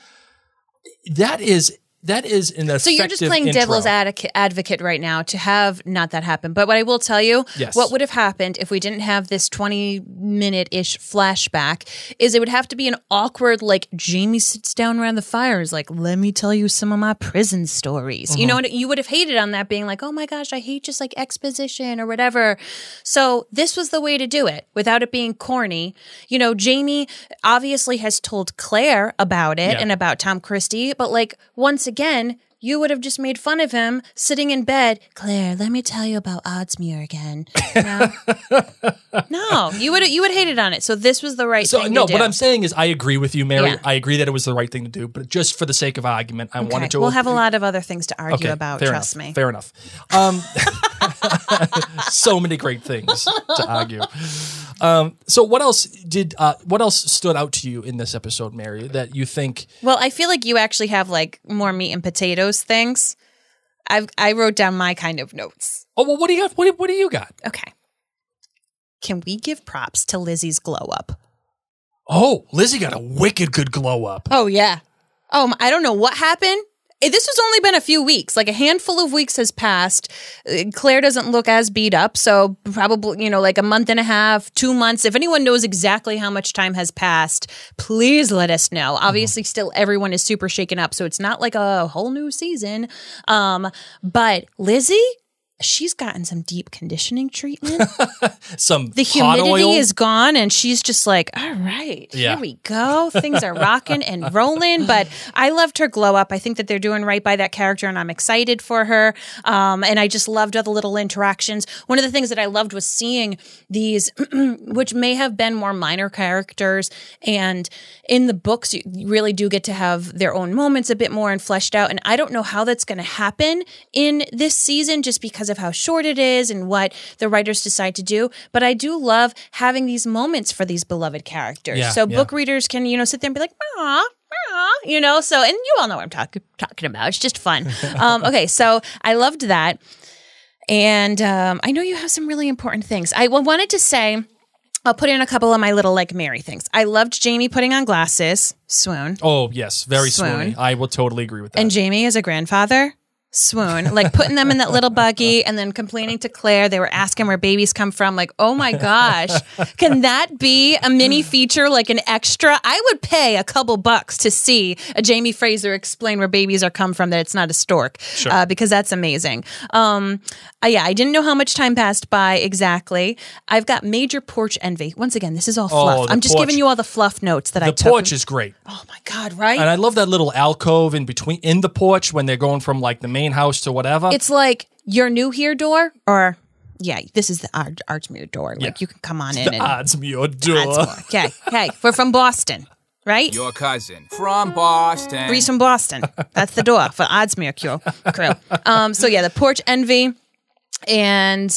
that is that is an effective So you're just playing intro. devil's advocate, advocate right now to have not that happen. But what I will tell you, Yes. what would have happened if we didn't have this twenty minute ish flashback is it would have to be an awkward, like Jamie sits down around the fire is like, let me tell you some of my prison stories. You know what? You would have hated on that being like, oh my gosh, I hate just like exposition or whatever. So this was the way to do it without it being corny. You know, Jamie obviously has told Claire about it Yeah. and about Tom Christie, but like once again, you would have just made fun of him sitting in bed. Claire, let me tell you about Ardsmuir again. You know? No, you would you would hate it on it. So this was the right So thing no, to do. what I'm saying is I agree with you, Mary. Yeah. I agree that it was the right thing to do, but just for the sake of argument, I Okay, wanted to we'll have a lot of other things to argue Okay, about, fair trust enough, me. Fair enough. Um, so many great things to argue. Um, so what else did uh, what else stood out to you in this episode, Mary, that you think? Well, I feel like you actually have like more meat and potatoes things. I I wrote down my kind of notes. Oh well, what do you have? What, do- what do you got? Okay. Can we give props to Lizzie's glow up? Oh, Lizzie got a wicked good glow up. Oh, yeah. Um, I don't know what happened. Eh, This has only been a few weeks. Like a handful of weeks has passed. Uh, Claire doesn't look as beat up. So probably, you know, like a month and a half, two months. If anyone knows exactly how much time has passed, please let us know. Obviously, still everyone is super shaken up. So it's not like a whole new season. Um, but Lizzie, she's gotten some deep conditioning treatment. Some The hot humidity oil. is gone, and she's just like, all right, Yeah. here we go. Things are rocking and rolling. But I loved her glow up. I think that they're doing right by that character, and I'm excited for her. Um, and I just loved all the little interactions. One of the things that I loved was seeing these, which may have been more minor characters. And in the books, you really do get to have their own moments a bit more and fleshed out. And I don't know how that's going to happen in this season just because of how short it is and what the writers decide to do. But I do love having these moments for these beloved characters. Yeah, so yeah. book readers can, you know, sit there and be like, aw, aw, you know, so, and you all know what I'm talk- talking about. It's just fun. um, okay. So I loved that. And um, I know you have some really important things. I w- wanted to say, I'll put in a couple of my little like Mary things. I loved Jamie putting on glasses. Swoon. Oh, yes. Very Swoon. swoony. I will totally agree with that. And Jamie as a grandfather. Swoon, like putting them in that little buggy and then complaining to Claire. They were asking where babies come from. Like, oh my gosh, can that be a mini feature, like an extra? I would pay a couple bucks to see a Jamie Fraser explain where babies are come from, that it's not a stork, Sure. uh, because that's amazing. Um, uh, yeah, I didn't know how much time passed by exactly. I've got major porch envy. Once again, this is all fluff. Oh, the I'm just porch. giving you all the fluff notes that I the took. porch is great. Oh my God, right? And I love that little alcove in between, in the porch when they're going from like the main house to whatever. It's like you're new here door, or yeah, this is the Art- Archmere door. Like Yeah. you can come on in. and Odds me your door. Artsmere. Okay, hey, we're from Boston, right? Your cousin from Boston. Breeze from Boston. That's the door for Oddsmere crew. crew. Um, so yeah, the porch envy, and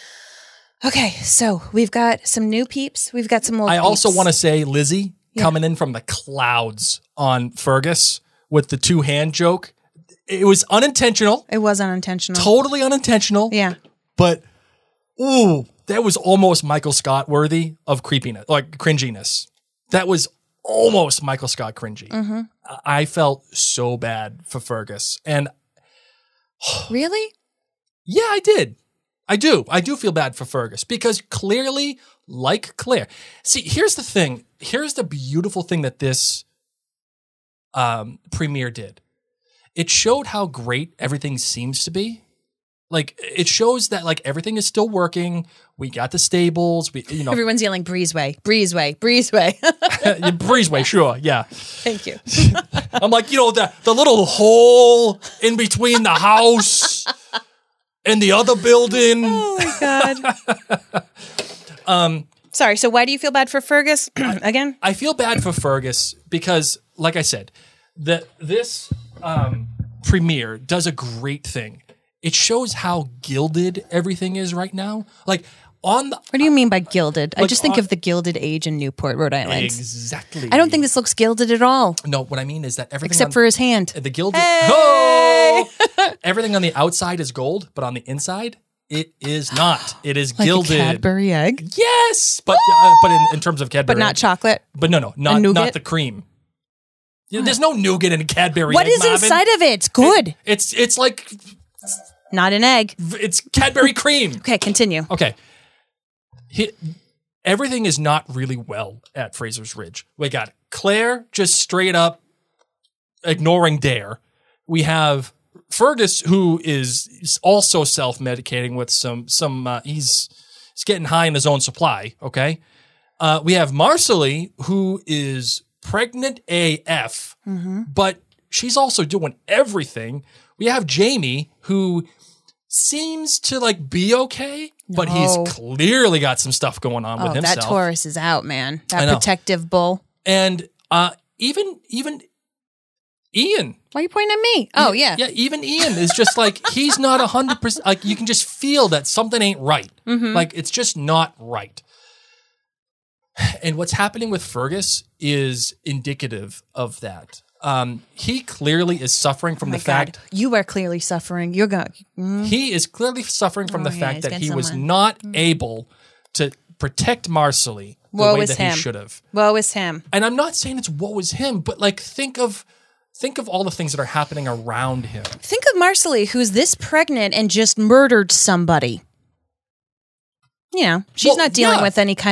okay, so we've got some new peeps. We've got some old. I also peeps. want to say Lizzie coming in from the clouds on Fergus with the two hand joke. It was unintentional, It was unintentional. totally unintentional. yeah. But ooh, that was almost Michael Scott worthy of creepiness, like cringiness. That was almost Michael Scott cringy. Mm-hmm. I I felt so bad for Fergus, and Really? yeah, I did. I do. I do feel bad for Fergus because clearly, like Claire. See, here's the thing. Here's the beautiful thing that this um, premiere did. It showed how great everything seems to be. Like, it shows that like everything is still working. We got the stables. We, you know, Everyone's yelling Breezeway, Breezeway, Breezeway. breezeway. Sure, yeah. Thank you. I'm like, you know, the the little hole in between the house and the other building. Oh my God. Um, Sorry. So why do you feel bad for Fergus again? I feel bad for Fergus because, like I said, that this um, premiere does a great thing. It shows how gilded everything is right now. Like on the What do you mean by gilded? I Like, just think on- of the Gilded Age in Newport, Rhode Island. exactly. I don't think this looks gilded at all, No, what I mean is that everything except on, for his hand. the gilded. Hey! Oh! Everything on the outside is gold, but on the inside, it is not. It is Like gilded. a Cadbury egg, Yes, but uh, but in, in terms of Cadbury, but not chocolate. But no, no, not nougat? not the cream. Yeah, there's no nougat in a Cadbury. What egg, is Marvin. inside of it? It's good. It's it's like Not an egg. it's Cadbury cream. Okay, continue. Okay, he, everything is not really well at Fraser's Ridge. We got Claire just straight up ignoring Dare. We have Fergus, who is is also self medicating with some some. Uh, he's he's getting high in his own supply. Okay, uh, we have Marcelly, who is pregnant A F, but she's also doing everything. We have Jamie, who seems to like be okay, but No. he's clearly got some stuff going on Oh, with himself. that Taurus is out, man. I That know. protective bull. and uh, even even Ian. Why are you pointing at me? Oh, yeah. Yeah, even Ian is just like, he's not a hundred percent, like you can just feel that something ain't right. Mm-hmm. Like it's just not right. And what's happening with Fergus is indicative of that. Um, he clearly is suffering from Oh my the fact, God. You are clearly suffering. You're going. Mm. he is clearly suffering from Oh, the yeah, fact he's that got he was someone. not able to protect Marcelly the Woe way is that him. he should have. Woe is him. And I'm not saying it's woe is him, but like think of think of all the things that are happening around him. Think of Marcelly, who's this pregnant and just murdered somebody. You know, she's Well, not dealing yeah. with any kind of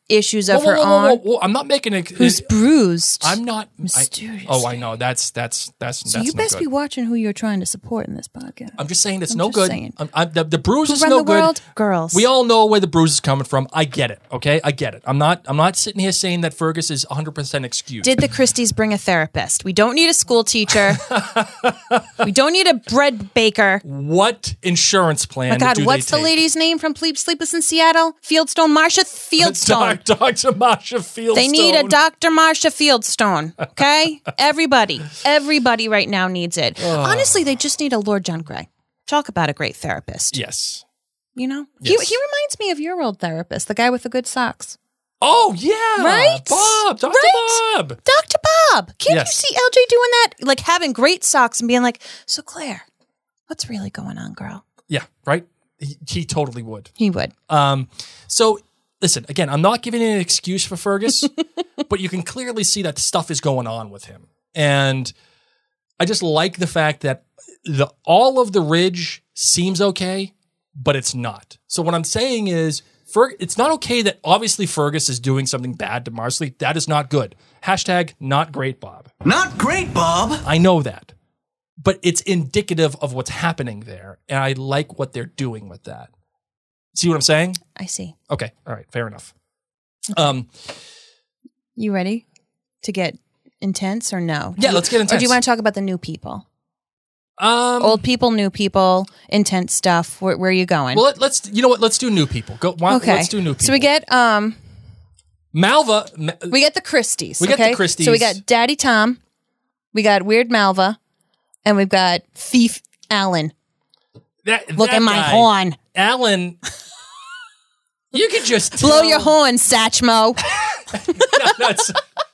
issues of Whoa, whoa, her whoa, whoa, own. whoa, whoa. I'm not making it. Who's bruised. I'm not. I, Mysterious. oh, I know. That's that's that's. So that's you no best good. be watching who you're trying to support in this podcast. I'm just saying it's I'm no just good. saying. I'm, I'm, the, the bruise Who is run no the good. world? Girls. We all know where the bruise is coming from. I get it. Okay, I get it. I'm not. I'm not sitting here saying that Fergus is one hundred percent excused. Did the Christies bring a therapist? We don't need a school teacher. We don't need a bread baker. what insurance plan? My God, do what's they the take? lady's name from Ple- Sleepless in Seattle? Fieldstone, Marsha Fieldstone. Doc- Doctor Marsha Fieldstone. They need a Doctor Marsha Fieldstone, okay? Everybody, everybody right now needs it. Honestly, they just need a Lord John Gray. Talk about a great therapist. Yes. You know? Yes. He, he reminds me of your old therapist, the guy with the good socks. Oh yeah. Right? Bob. Doctor Right? Bob. Doctor Bob. Can't Yes. you see L J doing that? Like having great socks and being like, so Claire, what's really going on, girl? Yeah. Right. He, he totally would. He would. Um. So listen. Again, I'm not giving an excuse for Fergus, but you can clearly see that stuff is going on with him, and I just like the fact that the all of the Ridge seems okay, but it's not. So what I'm saying is, Fer- it's not okay that obviously Fergus is doing something bad to Marsley. That is not good. Hashtag not great, Bob. Not great, Bob. I know that, but it's indicative of what's happening there, and I like what they're doing with that. See what I'm saying? I see. Okay, all right, fair enough. Um, You ready to get intense or no? Yeah, Do you- let's get Or do intense. you want to talk about the new people? um, Old people, new people, intense stuff. Where, where are you going? well, let, let's. You know what? Let's do new people. Go. Why, okay. Let's do new people. So we get um Malva. Ma- we get the Christies. We get the okay? Christies. So we got Daddy Tom, we got Weird Malva, and we've got Thief Alan. that, Look that at my guy, horn. Alan. You could just Blow tell- your horn, Satchmo. No, that's-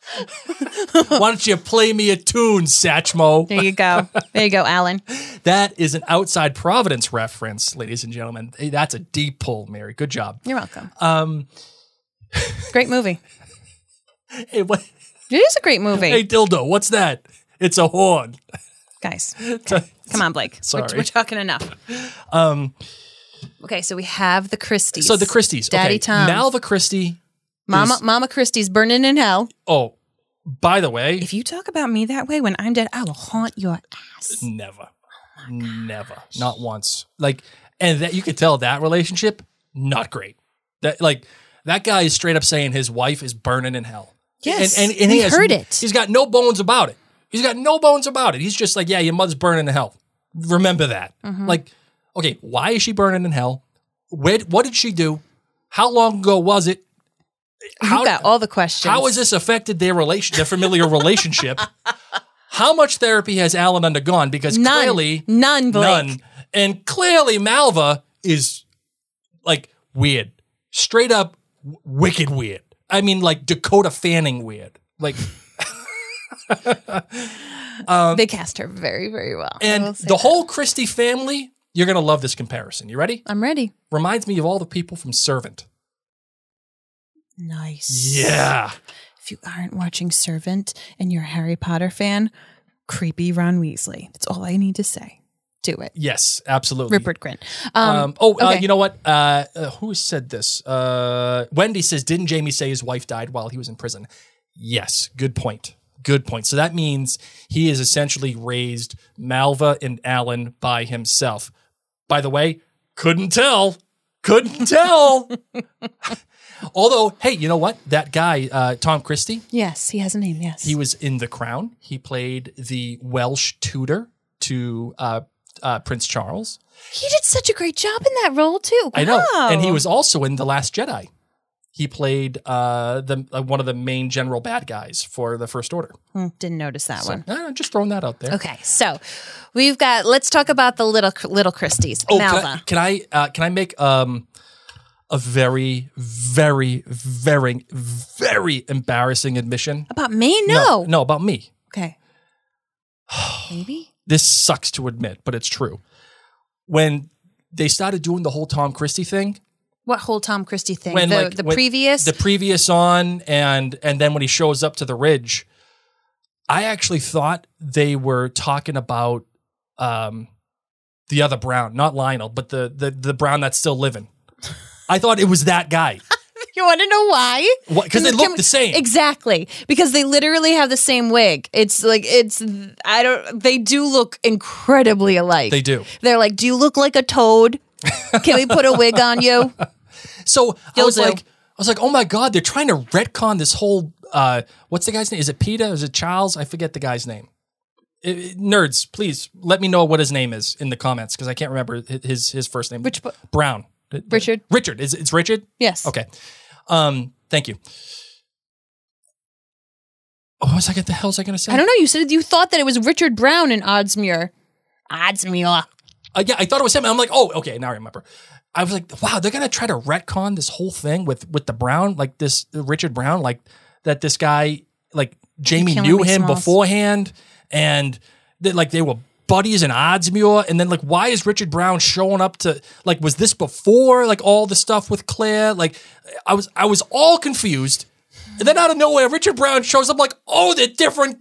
Why don't you play me a tune, Satchmo? There you go. There you go, Alan. That is an Outside Providence reference, ladies and gentlemen. Hey, that's a deep pull, Mary. Good job. You're welcome. Um, Great movie. hey, what? It is a great movie. Hey, dildo, what's that? It's a horn. Guys, come on, Blake. Sorry. We're, we're talking enough. Um, Okay, so we have the Christies. so the Christies. Daddy okay. Tom. Malva Christie. Mama, is- Mama Christie's burning in hell. Oh, by the way, If you talk about me that way when I'm dead, I will haunt your ass. never, never, not once. Like, and that you could tell that relationship not great. That like that guy is straight up saying his wife is burning in hell. Yes, and, and, and he we has, heard it. He's got no bones about it. He's got no bones about it. He's just like, yeah, your mother's burning in hell. Remember that. Mm-hmm. Like, okay, why is she burning in hell? Where? What did she do? How long ago was it? How, you got all the questions. how has this affected their relation, their familiar relationship? How much therapy has Alan undergone? Because None. clearly, None, Blake. none, and clearly Malva is like weird, straight up w- wicked weird. I mean, like Dakota Fanning weird, like. They cast her very, very well. I And will say the that. whole Christie family, you're gonna love this comparison. You ready? I'm ready. Reminds me of all the people from Servant. Nice. Yeah. If you aren't watching Servant and you're a Harry Potter fan, creepy Ron Weasley. That's all I need to say. Do it. Yes, absolutely. Rupert Grint. Um, Um, oh, uh, okay. you know what? Uh, uh, who said this? Uh, Wendy says, didn't Jamie say his wife died while he was in prison? Yes. Good point. Good point. So that means he has essentially raised Malva and Alan by himself. By the way, couldn't tell. Couldn't tell. Although, hey, you know what? That guy, uh, Tom Christie, Yes, he has a name. Yes. he was in The Crown. He played the Welsh tutor to uh, uh, Prince Charles. He did such a great job in that role, too. I know. Wow. And he was also in The Last Jedi. He played uh, the uh, one of the main general bad guys for the First Order. Hmm, didn't notice that one. Uh, just throwing that out there. Okay, so we've got, let's talk about the little little Christies. Oh, Malva. can I can I, uh, can I make um, a very, very, very, very embarrassing admission? About me? No. no, about me. Okay. Maybe? This sucks to admit, but it's true. When they started doing the whole Tom Christie thing, What whole Tom Christie thing? when the like the when- previous? the previous on, and and then when he shows up to the Ridge, I actually thought they were talking about um the other Brown, not Lionel, but the the the Brown that's still living. I thought it was that guy. You want to know why? Because they look Can- the same. Exactly. Because they literally have the same wig. It's like, it's, I don't, they do look incredibly alike. They do. They're like, do you look like a toad? Can we put a wig on you? So I You'll was do. like, I was like, oh my God, they're trying to retcon this whole, uh, what's the guy's name? Is it Peter? Is it Charles? I forget the guy's name. It- it- nerds, please let me know what his name is in the comments because I can't remember his his first name. Which bu- Brown. Richard. Richard. Is it's Richard? Yes. Okay. Um, thank you. Oh, what was I? What the hell was I going to say? I don't know. You said you thought that it was Richard Brown in Oddsmuir. Oddsmuir. Uh, yeah, I thought it was him. I'm like, oh, okay, now I remember. I was like, wow, they're gonna try to retcon this whole thing with with the Brown, like this uh, Richard Brown, like that. This guy, like Jamie killing knew me, him Smalls. beforehand, and that like they were buddies in Oddsmuir, and then like, why is Richard Brown showing up to like? Was this before like all the stuff with Claire? Like, I was I was all confused. And then out of nowhere, Richard Brown shows up like, oh, they're different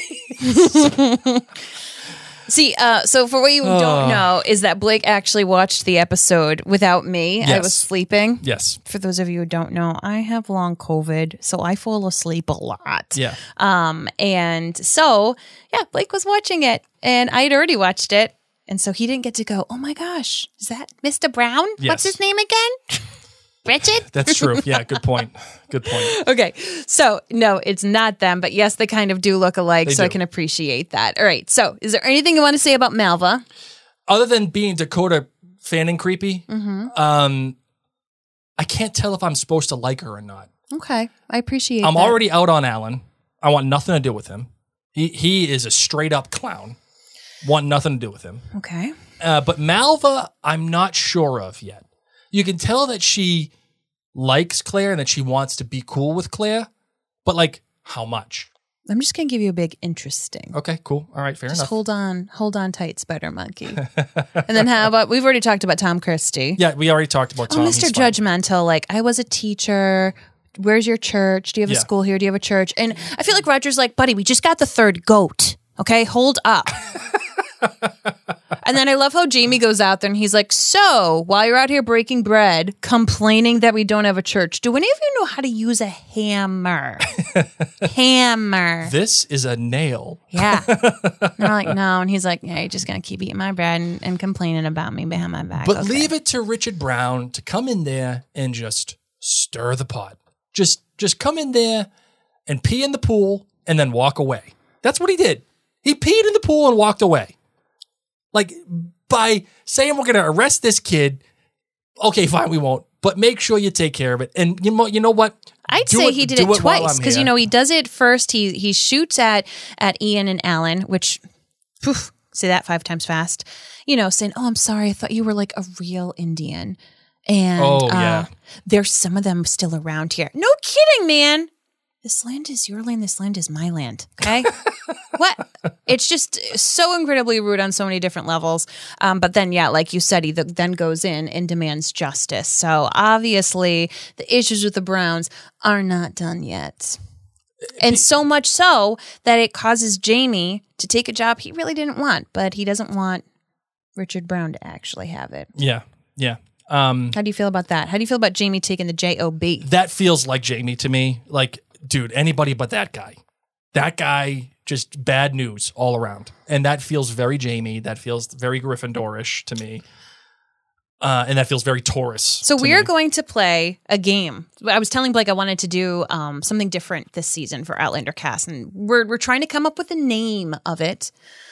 guys. See, uh, so for what you Oh. don't know is that Blake actually watched the episode without me. I Yes. was sleeping. Yes. For those of you who don't know, I have long COVID, so I fall asleep a lot. Yeah. Um, and so, yeah, Blake was watching it, and I had already watched it. And so he didn't get to go, oh my gosh, is that Mister Brown? Yes. What's his name again? Richard? That's true. Yeah, good point. Good point. Okay. So, no, it's not them, but yes, they kind of do look alike, They so I do. can appreciate that. All right. So, is there anything you want to say about Malva? Other than being Dakota Fanning creepy, Mm-hmm. um, I can't tell if I'm supposed to like her or not. Okay. I appreciate I'm that. already out on Alan. I want nothing to do with him. He he is a straight up clown. Want nothing to do with him. Okay. Uh, but Malva, I'm not sure of yet. You can tell that she likes Claire and that she wants to be cool with Claire, but like how much? I'm just going to give you a big interesting. Okay, cool. All right, fair Just enough. hold on, hold on tight, Spider Monkey. And then how about, we've already talked about Tom Christie. Yeah, we already talked about Tom. Oh, He's Mister fine. Judgmental, like, I was a teacher. Where's your church? Do you have Yeah. a school here? Do you have a church? And I feel like Roger's like, buddy, we just got the third goat. Okay, hold up. And then I love how Jamie goes out there and he's like, so while you're out here breaking bread, complaining that we don't have a church, do any of you know how to use a hammer? Hammer. This is a nail. Yeah. And they're like, no. And he's like, yeah, you're just going to keep eating my bread and, and complaining about me behind my back. But Okay. leave it to Richard Brown to come in there and just stir the pot. Just just come in there and pee in the pool and then walk away. That's what he did. He peed in the pool and walked away. Like, by saying we're going to arrest this kid, okay, fine, we won't. But make sure you take care of it. And you know, you know what? I'd Do say it- he did do it while twice I'm because you here. know he does it first. He he shoots at at Ian and Alan, which phew, say that five times fast. You know, saying, "Oh, I'm sorry, I thought you were like a real Indian." And Oh, uh, yeah. there's some of them still around here. No kidding, man. This land is your land. This land is my land. Okay. What? It's just so incredibly rude on so many different levels. Um, but then, yeah, like you said, he th- then goes in and demands justice. So obviously, the issues with the Browns are not done yet. And so much so that it causes Jamie to take a job he really didn't want, but he doesn't want Richard Brown to actually have it. Yeah, yeah. Um, How do you feel about that? How do you feel about Jamie taking the J O B? that feels like Jamie to me. Like, dude, anybody but that guy. That guy, just bad news all around. And that feels very Jamie. That feels very Gryffindorish to me. Uh, and that feels very Taurus. So to we are me. going to play a game. I was telling Blake I wanted to do um, something different this season for Outlander Cast, and we're we're trying to come up with a name of it.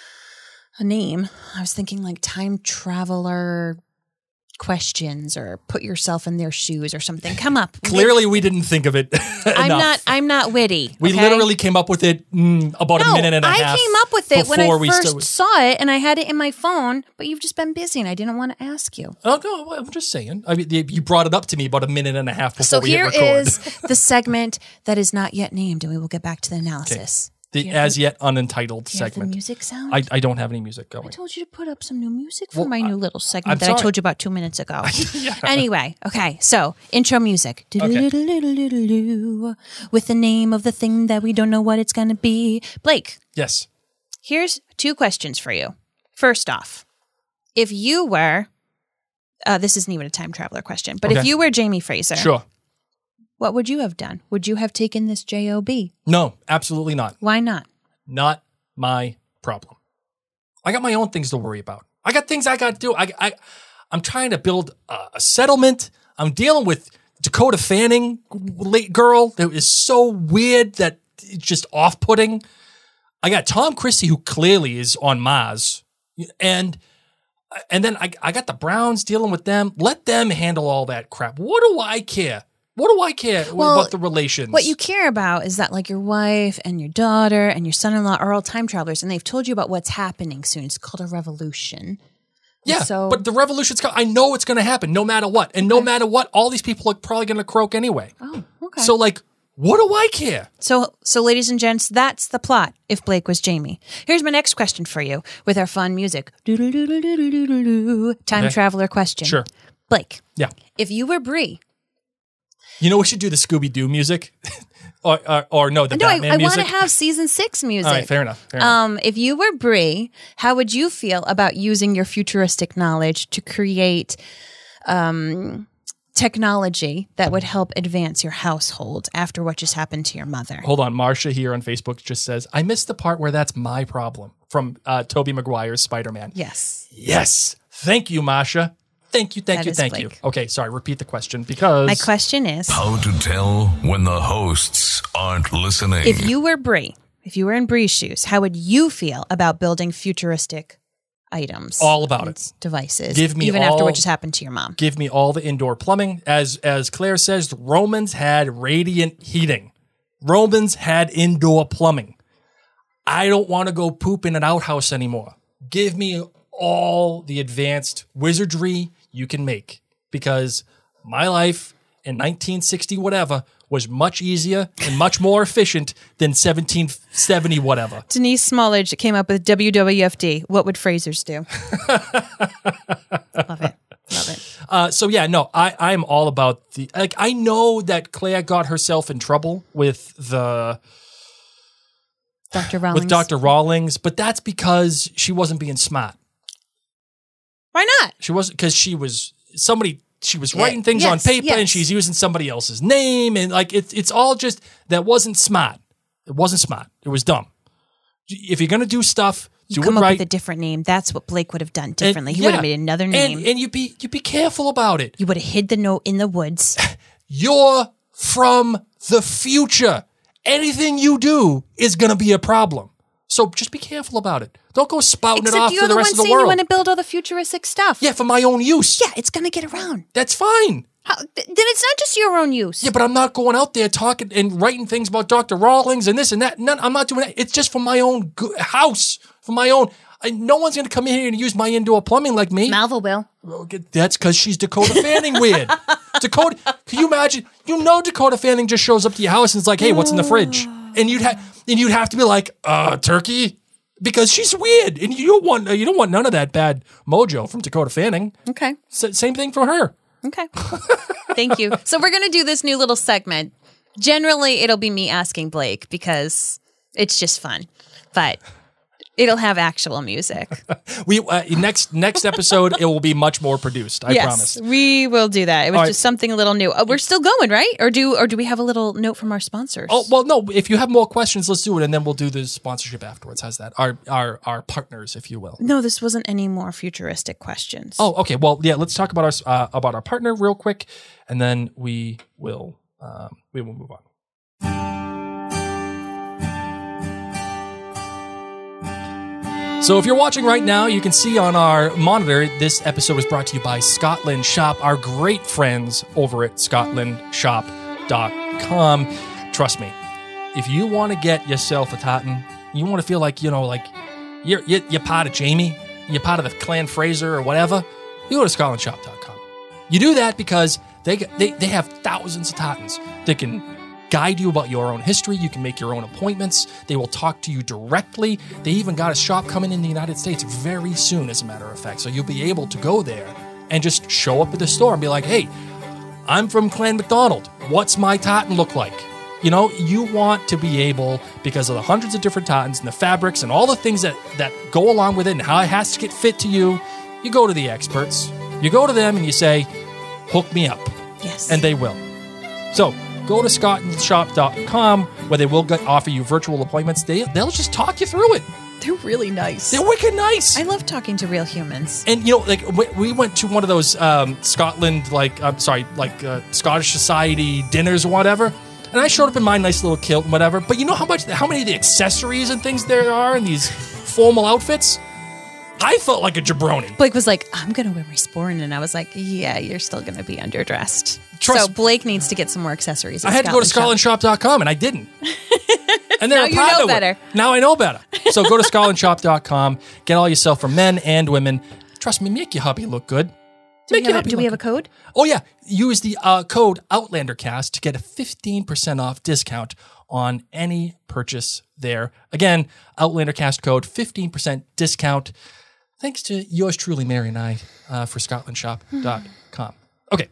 A name. I was thinking like time traveler questions or put yourself in their shoes or something. Come up. Clearly, we didn't think of it I'm enough. not. I'm not witty. We okay? literally came up with it mm, about No, a minute and a I half. came up with it when I before we first sta- saw it, and I had it in my phone. But you've just been busy, and I didn't want to ask you. Oh no, I'm just saying. I mean, you brought it up to me about a minute and a half before So we here hit record. is the segment that is not yet named, and we will get back to the analysis. the as yet unentitled Do you have the segment. music sound? I, I don't have any music I going. told you to put up some new music for Well, my I- new little segment I'm that I sorry. told you about two minutes ago. Anyway, okay, so intro music. Do-do-do-do-do-do-do. With the name of the thing that we don't know what it's going to be. Blake, Yes. here's two questions for you. First off, if you were, uh, this isn't even a time traveler question, but if Okay. you were Jamie Fraser, Sure. what would you have done? Would you have taken this job? No, absolutely not. Why not? Not my problem. I got my own things to worry about. I got things I got to do. I, I, I'm trying to build a, a settlement. I'm dealing with Dakota Fanning, late girl, that is so weird that it's just off-putting. I got Tom Christie, who clearly is on Mars. And and then I, I got the Browns dealing with them. Let them handle all that crap. What do I care? What do I care Well, about the relations? What you care about is that like your wife and your daughter and your son-in-law are all time travelers and they've told you about what's happening soon. It's called a revolution. Yeah, So- but the revolution's coming. I know it's going to happen no matter what. And no matter what, all these people are probably going to croak anyway. Oh, okay. So, like, what do I care? So, so ladies and gents, that's the plot. If Blake was Jamie, here's my next question for you with our fun music. Doo-doo-doo-doo-doo-doo-doo. Time Okay. traveler question. Sure. Blake, Yeah. if you were Bree, You know, we should do the Scooby-Doo music. or, or, or no, the no, I, Batman I want music. to have season six music. All right, fair enough. Fair enough. Um, if you were Bree, how would you feel about using your futuristic knowledge to create um, technology that would help advance your household after what just happened to your mother? Hold on. Marsha here on Facebook just says, I missed the part where that's my problem from uh, Tobey Maguire's Spider-Man. Yes. Yes. Thank you, Marsha. Thank you, thank That you, is thank Blake. you. Okay, sorry, repeat the question because... My question is, How to tell when the hosts aren't listening. if you were Bree, if you were in Bree's shoes, how would you feel about building futuristic items? All about and it. Devices. Give me even after all- what just happened to your mom. Give me all the indoor plumbing. As as Claire says, the Romans had radiant heating. Romans had indoor plumbing. I don't want to go poop in an outhouse anymore. Give me all the advanced wizardry you can make, because my life in nineteen sixty whatever was much easier and much more efficient than seventeen seventy whatever. Denise Smallage came up with W W F D. What would Frasers do? Love it. Love it. Uh, so yeah, no, I I'm all about the like. I know that Claire got herself in trouble with the Doctor Rawlings. with Doctor Rawlings, but that's because she wasn't being smart. Why not? She wasn't, because she was somebody. She was writing things yes, on paper, yes. and she's using somebody else's name, and like it's it's all just that wasn't smart. It wasn't smart. It was dumb. If you're gonna do stuff, You do come it up right. with a different name. That's what Blake would have done And- differently. he yeah. would have made another name. and and you be you be careful about it. you would have hid the note in the woods. You're from the future. Anything you do is gonna be a problem. So just be careful about it. Don't go spouting it Except off you're to the, the one rest of the saying you world. want to build all the futuristic stuff. Yeah, for my own use. Yeah, it's going to get around. That's fine. How, th- then it's not just your own use. Yeah, but I'm not going out there talking and writing things about Doctor Rawlings and this and that. None, I'm not doing that. It's just for my own go- house, for my own. I, no one's going to come in here and use my indoor plumbing like me. Malva will. Well, get- That's because she's Dakota Fanning weird. Dakota, can you imagine? You know, Dakota Fanning just shows up to your house and it's like, "Hey, what's in the fridge?" And you'd have, and you'd have to be like, "Uh, turkey," because she's weird, and you don't want, you don't want none of that bad mojo from Dakota Fanning. Okay. S- same thing for her. Okay. Thank you. So we're going to do this new little segment. Generally, it'll be me asking Blake because it's just fun, but it'll have actual music. We uh, next next episode it will be much more produced. I yes, promise. we will do that. It was All right. just something a little new. Uh, we're still going, right? Or do or do we have a little note from our sponsors? Oh well, no. If you have more questions, let's do it, and then we'll do the sponsorship afterwards. How's that? Our our our partners, if you will. No, this wasn't any more futuristic questions. Oh, okay. Well, yeah. Let's talk about our uh, about our partner real quick, and then we will um, we will move on. So if you're watching right now, you can see on our monitor, this episode was brought to you by Scotland Shop, our great friends over at scotland shop dot com. Trust me, if you want to get yourself a tartan, you want to feel like, you know, like you're, you're, you're part of Jamie, you're part of the Clan Fraser or whatever, you go to scotland shop dot com. You do that because they, they, they have thousands of tartans that can guide you about your own history. You can make your own appointments. They will talk to you directly. They even got a shop coming in the United States very soon, as a matter of fact. So you'll be able to go there and just show up at the store and be like, hey, I'm from Clan McDonald. What's my tartan look like? You know, you want to be able, because of the hundreds of different tartans and the fabrics and all the things that, that go along with it and how it has to get fit to you, you go to the experts. You go to them and you say, hook me up. yes. And they will. So, go to scott and shop dot com where they will get, offer you virtual appointments. They, they'll just talk you through it. They're really nice. They're wicked nice. I love talking to real humans. And, you know, like, we, we went to one of those um, Scotland, like, I'm sorry, like uh, Scottish Society dinners or whatever. And I showed up in my nice little kilt and whatever. But you know how much, how many of the accessories and things there are in these formal outfits? I felt like a jabroni. Blake was like, I'm going to wear my sporran. And I was like, yeah, you're still going to be underdressed. Trust- so Blake needs to get some more accessories. I had to go to scotland shop dot com and I didn't. And they're Now you proud know of it. better. Now I know better. So go to scotland shop dot com, get all yourself for men and women. Trust me, make your hubby look good. Do, we Make your have, a, hubby do we look have a code? Oh, yeah. Use the uh, code OutlanderCast to get a fifteen percent off discount on any purchase there. Again, OutlanderCast code, fifteen percent discount. Thanks to yours truly, Mary and I, uh, for scotland shop dot com. Okay.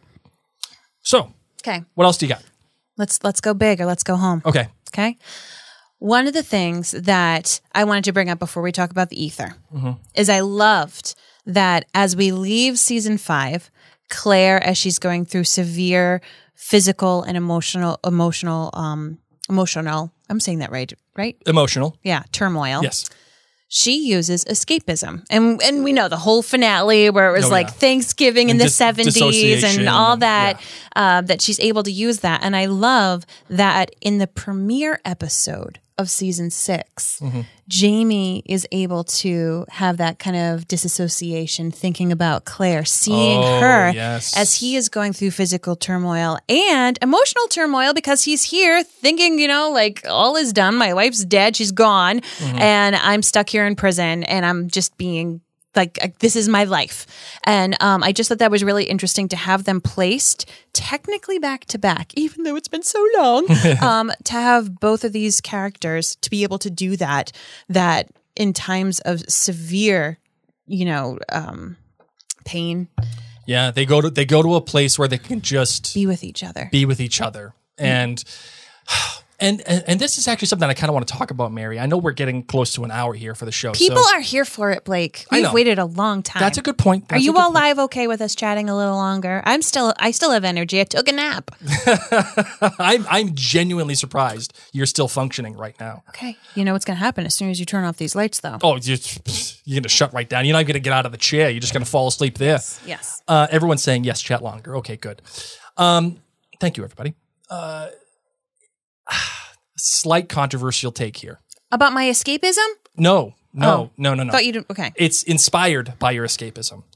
So, Okay. what else do you got? Let's let's go big or let's go home. Okay. Okay. One of the things that I wanted to bring up before we talk about the ether Mm-hmm. is I loved that as we leave season five, Claire, as she's going through severe physical and emotional, emotional, um, emotional, I'm saying that right, right? Emotional. Yeah, turmoil. Yes. She uses escapism. And and we know the whole finale where it was Oh, like yeah. Thanksgiving in And the dis- seventies dissociation and all and- that, uh, that she's able to use that. And I love that in the premiere episode of season six, Mm-hmm. Jamie is able to have that kind of disassociation, thinking about Claire, seeing Oh, her yes. as he is going through physical turmoil and emotional turmoil because he's here thinking, you know, like all is done. My wife's dead. She's gone. Mm-hmm. And I'm stuck here in prison and I'm just being like, uh, this is my life. And um, I just thought that was really interesting to have them placed technically back to back, even though it's been so long, um, to have both of these characters to be able to do that, that in times of severe, you know, um, pain, Yeah, they go to they go to a place where they can just be with each other. be with each other. And and and, and this is actually something I kind of want to talk about, Mary. I know we're getting close to an hour here for the show. People so are here for it, Blake. I We've know. waited a long time. that's a good point. Are That's a you good all point. live okay with us chatting a little longer? I'm still, I still have energy. I took a nap. I'm I'm genuinely surprised you're still functioning right now. Okay. You know what's going to happen as soon as you turn off these lights, though. Oh, you're, you're gonna shut right down. You're not gonna get out of the chair. You're just gonna fall asleep there. Yes. Uh, everyone's saying yes, chat longer. Okay, good. Um, thank you, everybody. Uh, slight controversial take here. About my escapism? No, no, Oh. no, no, no. Thought you didn't. Okay. It's inspired by your escapism.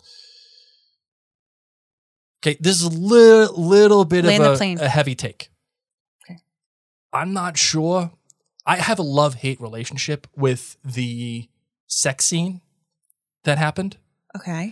Okay, this is a li- little bit Land the of plane. a, a heavy take. Okay. I'm not sure. I have a love-hate relationship with the sex scene that happened. Okay.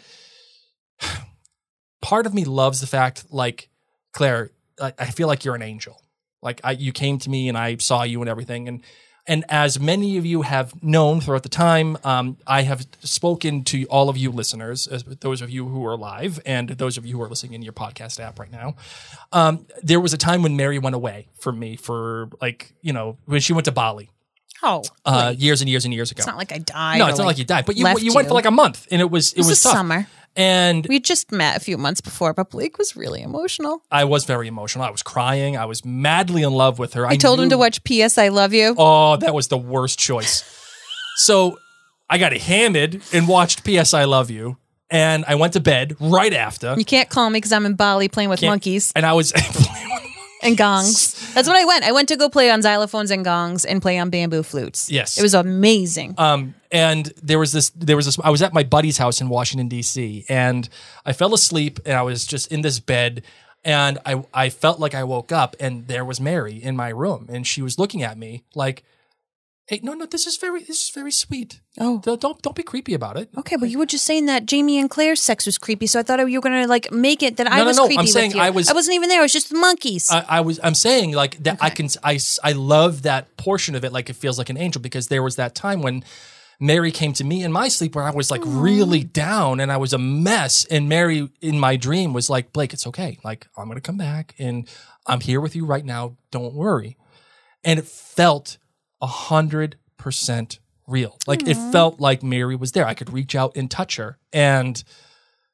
Part of me loves the fact, like, Claire, I, I feel like you're an angel. Like, I, you came to me and I saw you and everything. And and as many of you have known throughout the time, um, I have spoken to all of you listeners, as those of you who are live and those of you who are listening in your podcast app right now. Um, there was a time when Mary went away from me for, like, you know, when she went to Bali Oh. uh, wait. years and years and years ago. It's not like I died. no, or it's not like you died, but you left you went for like a month, and it was it It was was the tough. summer. And We just met a few months before, but Blake was really emotional. I was very emotional. I was crying. I was madly in love with her. I told him knew- to watch P S I Love You. Oh, that was the worst choice. So I got it handed and watched P S I Love You, and I went to bed right after. You can't call me because I'm in Bali playing with Can't- monkeys And I was and gongs. That's what I went. I went to go play on xylophones and gongs and play on bamboo flutes. Yes. It was amazing. Um, and there was this, there was this, I was at my buddy's house in Washington, D C, and I fell asleep and I was just in this bed, and I, I felt like I woke up and there was Mary in my room, and she was looking at me like, hey, no, no, this is very, this is very sweet. Oh. Don't, don't, don't be creepy about it. Okay, but you were just saying that Jamie and Claire's sex was creepy, so I thought you were gonna like make it that I No, no, was no, creepy I'm with saying you. I was- I wasn't even there. It was just the monkeys. I, I was, I'm saying like that I Okay. can, I, I love that portion of it. Like it feels like an angel, because there was that time when Mary came to me in my sleep where I was like really down and I was a mess. And Mary in my dream was like, Blake, it's okay. Like, I'm going to come back and I'm here with you right now. Don't worry. And it felt a hundred percent real. Like it felt like Mary was there. I could reach out and touch her. And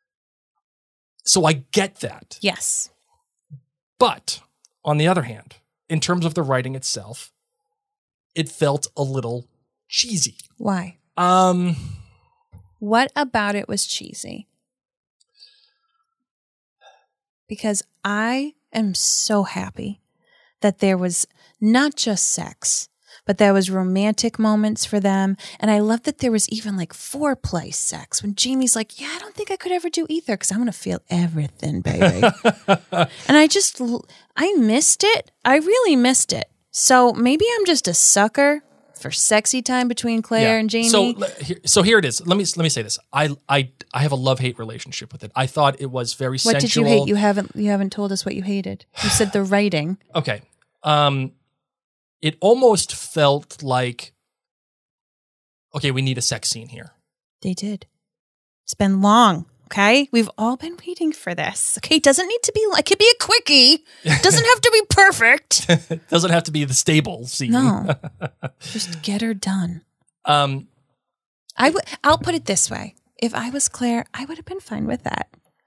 so I get that. yes. But on the other hand, in terms of the writing itself, it felt a little cheesy. Why? Um, What about it was cheesy? Because I am so happy that there was not just sex, but there was romantic moments for them. And I love that there was even like foreplay sex when Jamie's like, yeah, I don't think I could ever do either because I'm going to feel everything, baby. And I just, I missed it. I really missed it. So maybe I'm just a sucker for sexy time between Claire yeah. and Jamie. So, le- here- so here it is. Let me let me say this. I I I have a love-hate relationship with it. I thought it was very What sensual. did you hate? You haven't you haven't told us what you hated. You said the writing. Okay. Um, it almost felt like, okay, we need a sex scene here. They did. It's been long. Okay, we've all been waiting for this. Okay, it doesn't need to be like it could be a quickie. Doesn't have to be perfect. It doesn't have to be the stable scene. No, just get her done. Um, I would. I'll put it this way: if I was Claire, I would have been fine with that.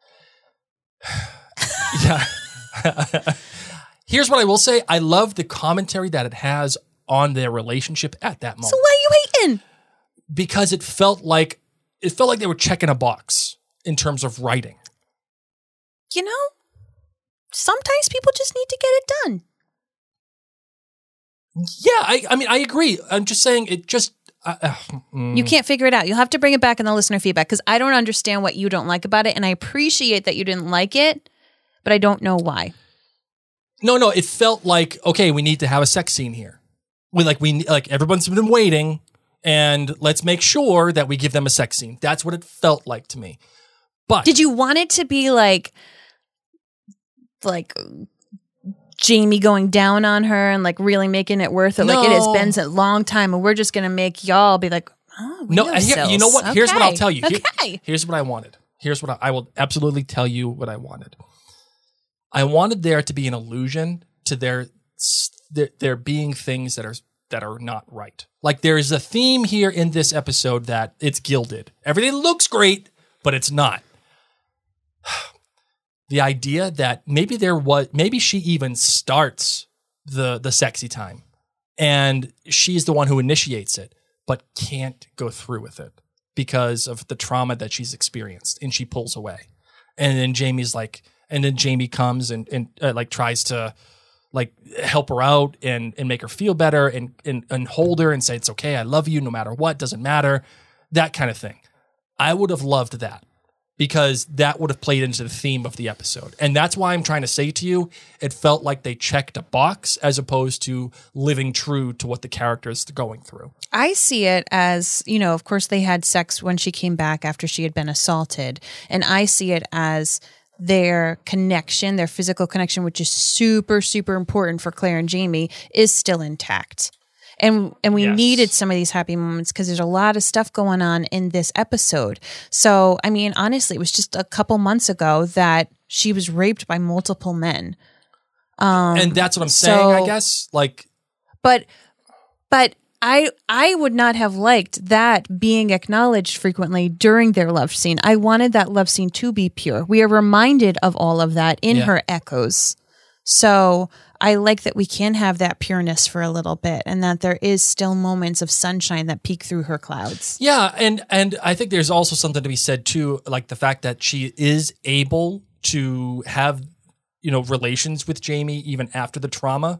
yeah. Here's what I will say: I love the commentary that it has on their relationship at that moment. So why are you hating? Because it felt like it felt like they were checking a box in terms of writing. You know, sometimes people just need to get it done. Yeah, I, I mean, I agree. I'm just saying it just. Uh, uh, mm. You can't figure it out. You'll have to bring it back in the listener feedback because I don't understand what you don't like about it, and I appreciate that you didn't like it, but I don't know why. No, no, it felt like okay, we need to have a sex scene here. We like we like everyone's been waiting, and let's make sure that we give them a sex scene. That's what it felt like to me. But did you want it to be like, like Jamie going down on her and like really making it worth it? No. Like it has been a long time, and we're just gonna make y'all be like, oh, we no, have here, you know sills. what? Here's what I'll Okay. tell you. Here- Okay. here's what I wanted. Here's what I, I will absolutely tell you what I wanted. I wanted there to be an allusion to their there, there being things that are that are not right. Like there's a theme here in this episode that it's gilded. Everything looks great, but it's not. The idea that maybe there was maybe she even starts the the sexy time and she's the one who initiates it, but can't go through with it because of the trauma that she's experienced, and she pulls away. And then Jamie's like, and then Jamie comes and and uh, like tries to like help her out and and make her feel better and and and hold her and say it's okay, I love you no matter what, doesn't matter, that kind of thing. I would have loved that because that would have played into the theme of the episode. And that's why I'm trying to say to you, it felt like they checked a box as opposed to living true to what the character is going through. I see it as, you know, of course they had sex when she came back after she had been assaulted. And I see it as their connection, their physical connection, which is super, super important for Claire and Jamie, is still intact. And and we Yes. needed some of these happy moments because there's a lot of stuff going on in this episode. So, I mean, honestly, it was just a couple months ago that she was raped by multiple men. Um, And that's what I'm saying, so- I guess. Like, But but I I would not have liked that being acknowledged frequently during their love scene. I wanted that love scene to be pure. We are reminded of all of that in Yeah. her echoes. So I like that we can have that pureness for a little bit and that there is still moments of sunshine that peek through her clouds. yeah, and and I think there's also something to be said too, like the fact that she is able to have, you know, relations with Jamie even after the trauma.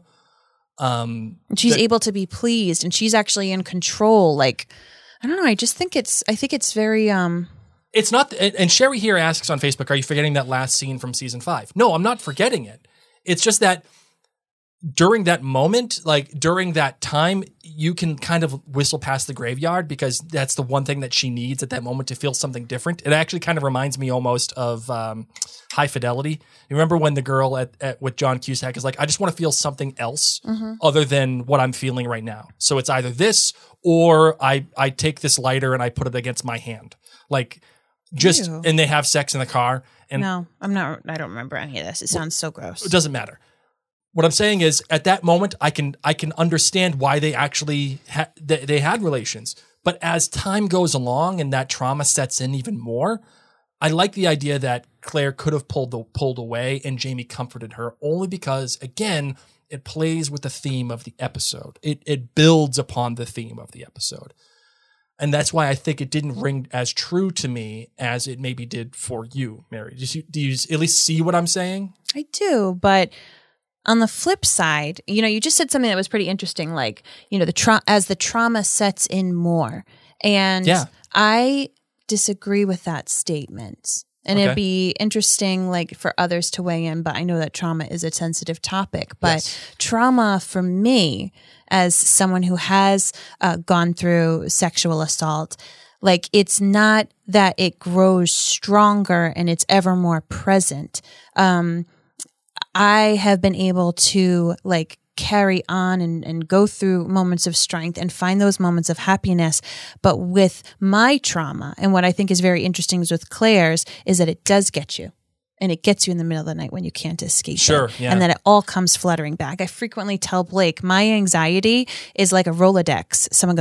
Um, And she's that- able to be pleased and she's actually in control. Like, I don't know. I just think it's, I think it's very, um, It's not, and and Sherry here asks on Facebook, are you forgetting that last scene from season five? No, I'm not forgetting it. It's just that during that moment, like during that time, you can kind of whistle past the graveyard because that's the one thing that she needs at that moment to feel something different. It actually kind of reminds me almost of um, High Fidelity. You remember when the girl at, at with John Cusack is like, I just want to feel something else other than what I'm feeling right now. So it's either this or I, I take this lighter and I put it against my hand. Like just, Ew. and they have sex in the car and no, I'm not, I don't remember any of this. It sounds so gross. it doesn't matter. What I'm saying is, at that moment, I can I can understand why they actually ha- they, they had relations. But as time goes along and that trauma sets in even more, I like the idea that Claire could have pulled the, pulled away and Jamie comforted her, only because, again, it plays with the theme of the episode. It it builds upon the theme of the episode. And that's why I think it didn't ring as true to me as it maybe did for you, Mary. Do you, do you at least see what I'm saying? I do, but on the flip side, you know, you just said something that was pretty interesting, like, you know, the tra- as the trauma sets in more. And Yeah. I disagree with that statement. And Okay. it'd be interesting, like, for others to weigh in, but I know that trauma is a sensitive topic. But Yes. trauma for me, as someone who has uh, gone through sexual assault, like, it's not that it grows stronger and it's ever more present. Um, I have been able to, like, carry on and, and go through moments of strength and find those moments of happiness. But with my trauma, and what I think is very interesting is with Claire's, is that it does get you. And it gets you in the middle of the night when you can't escape Sure, it. yeah. And then it all comes fluttering back. I frequently tell Blake, my anxiety is like a Rolodex. Someone go,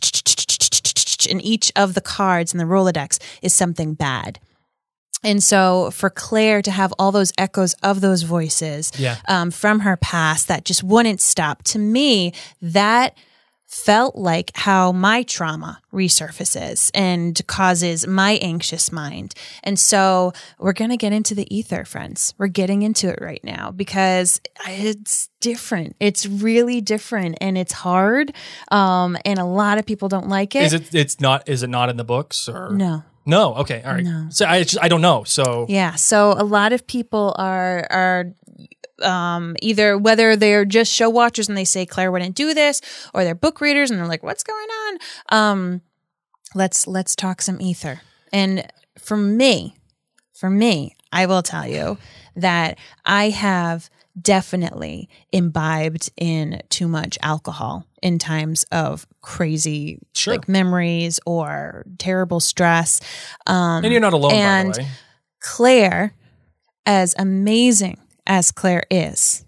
and each of the cards in the Rolodex is something bad. And so for Claire to have all those echoes of those voices Yeah. um, from her past that just wouldn't stop, to me, that felt like how my trauma resurfaces and causes my anxious mind. And so we're going to get into the ether, friends. We're getting into it right now because it's different. It's really different and it's hard. Um, and a lot of people don't like it. Is it? It's not. Is it not in the books or No. No. Okay. All right. No. So I just I don't know. So Yeah. So a lot of people are are um, either whether they're just show watchers and they say Claire wouldn't do this, or they're book readers and they're like, "What's going on?" Um, let's let's talk some ether. And for me, for me, I will tell you that I have definitely imbibed in too much alcohol in times of crazy Sure. like memories or terrible stress. Um, and you're not alone, and by the way. Claire, as amazing as Claire is,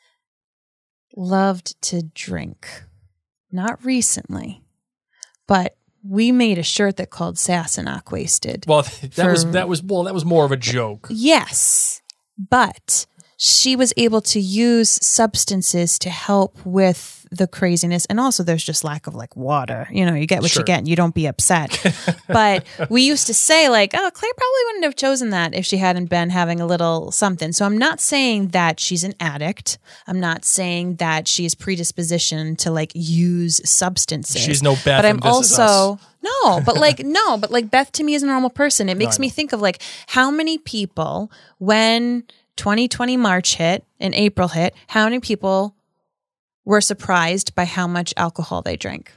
loved to drink. Not recently, but we made a shirt that called Sassenach Wasted. Well, that was for- that was well, that was more of a joke. Yes, but she was able to use substances to help with the craziness. And also there's just lack of like water. You know, you get what Sure. you get and you don't be upset. But we used to say like, oh, Claire probably wouldn't have chosen that if she hadn't been having a little something. So I'm not saying that she's an addict. I'm not saying that she is predispositioned to like use substances. She's no Beth But I'm in This Is also no, but like no, but like Beth to me is a normal person. It makes I me know. think of like how many people when twenty twenty March hit and April hit, how many people were surprised by how much alcohol they drank?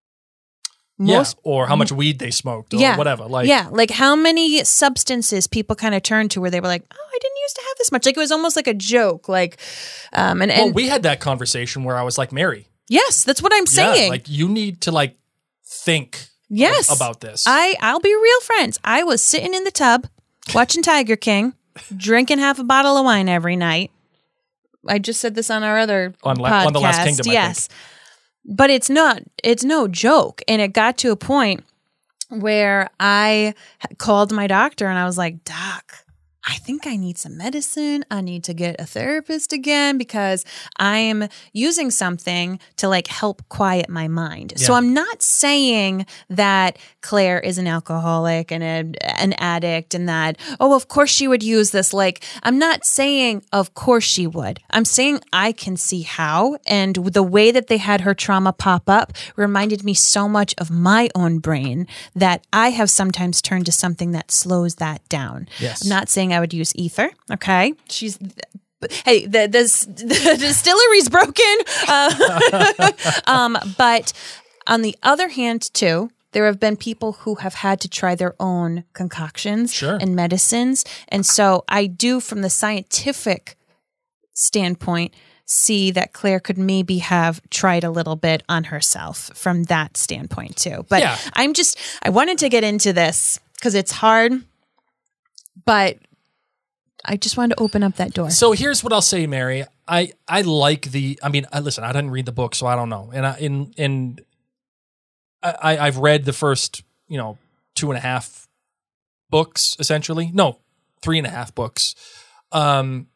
Most, yeah, or how much weed they smoked, or yeah, whatever. Like, yeah, like how many substances people kind of turned to where they were like, oh, I didn't used to have this much. Like it was almost like a joke. Like, um, and, well, and we had that conversation where I was like, Mary, yes, that's what I'm yeah, saying. like you need to like think yes, about this. I, I'll be real, friends. I was sitting in the tub watching Tiger King, drinking half a bottle of wine every night. I just said this on our other On La- podcast. on The Last Kingdom, I yes. But it's not, it's no joke. And it got to a point where I called my doctor and I was like, Doc, I think I need some medicine. I need to get a therapist again because I am using something to like help quiet my mind. So Yeah. I'm not saying that Claire is an alcoholic and a, an addict and that, oh, of course she would use this. Like, I'm not saying of course she would. I'm saying I can see how. And the way that they had her trauma pop up reminded me so much of my own brain that I have sometimes turned to something that slows that down. Yes. I'm not saying I would use ether. Okay. She's, hey, the, the, the distillery's broken. Uh, um, but on the other hand, too, there have been people who have had to try their own concoctions Sure. and medicines. And so I do, from the scientific standpoint, see that Claire could maybe have tried a little bit on herself from that standpoint, too. But Yeah. I'm just, I wanted to get into this because it's hard, but I just wanted to open up that door. So here's what I'll say, Mary. I, I like the. I mean, I, listen. I didn't read the book, so I don't know. And I, in in I, I've read the first, you know, two and a half books essentially. No, three and a half books. Um,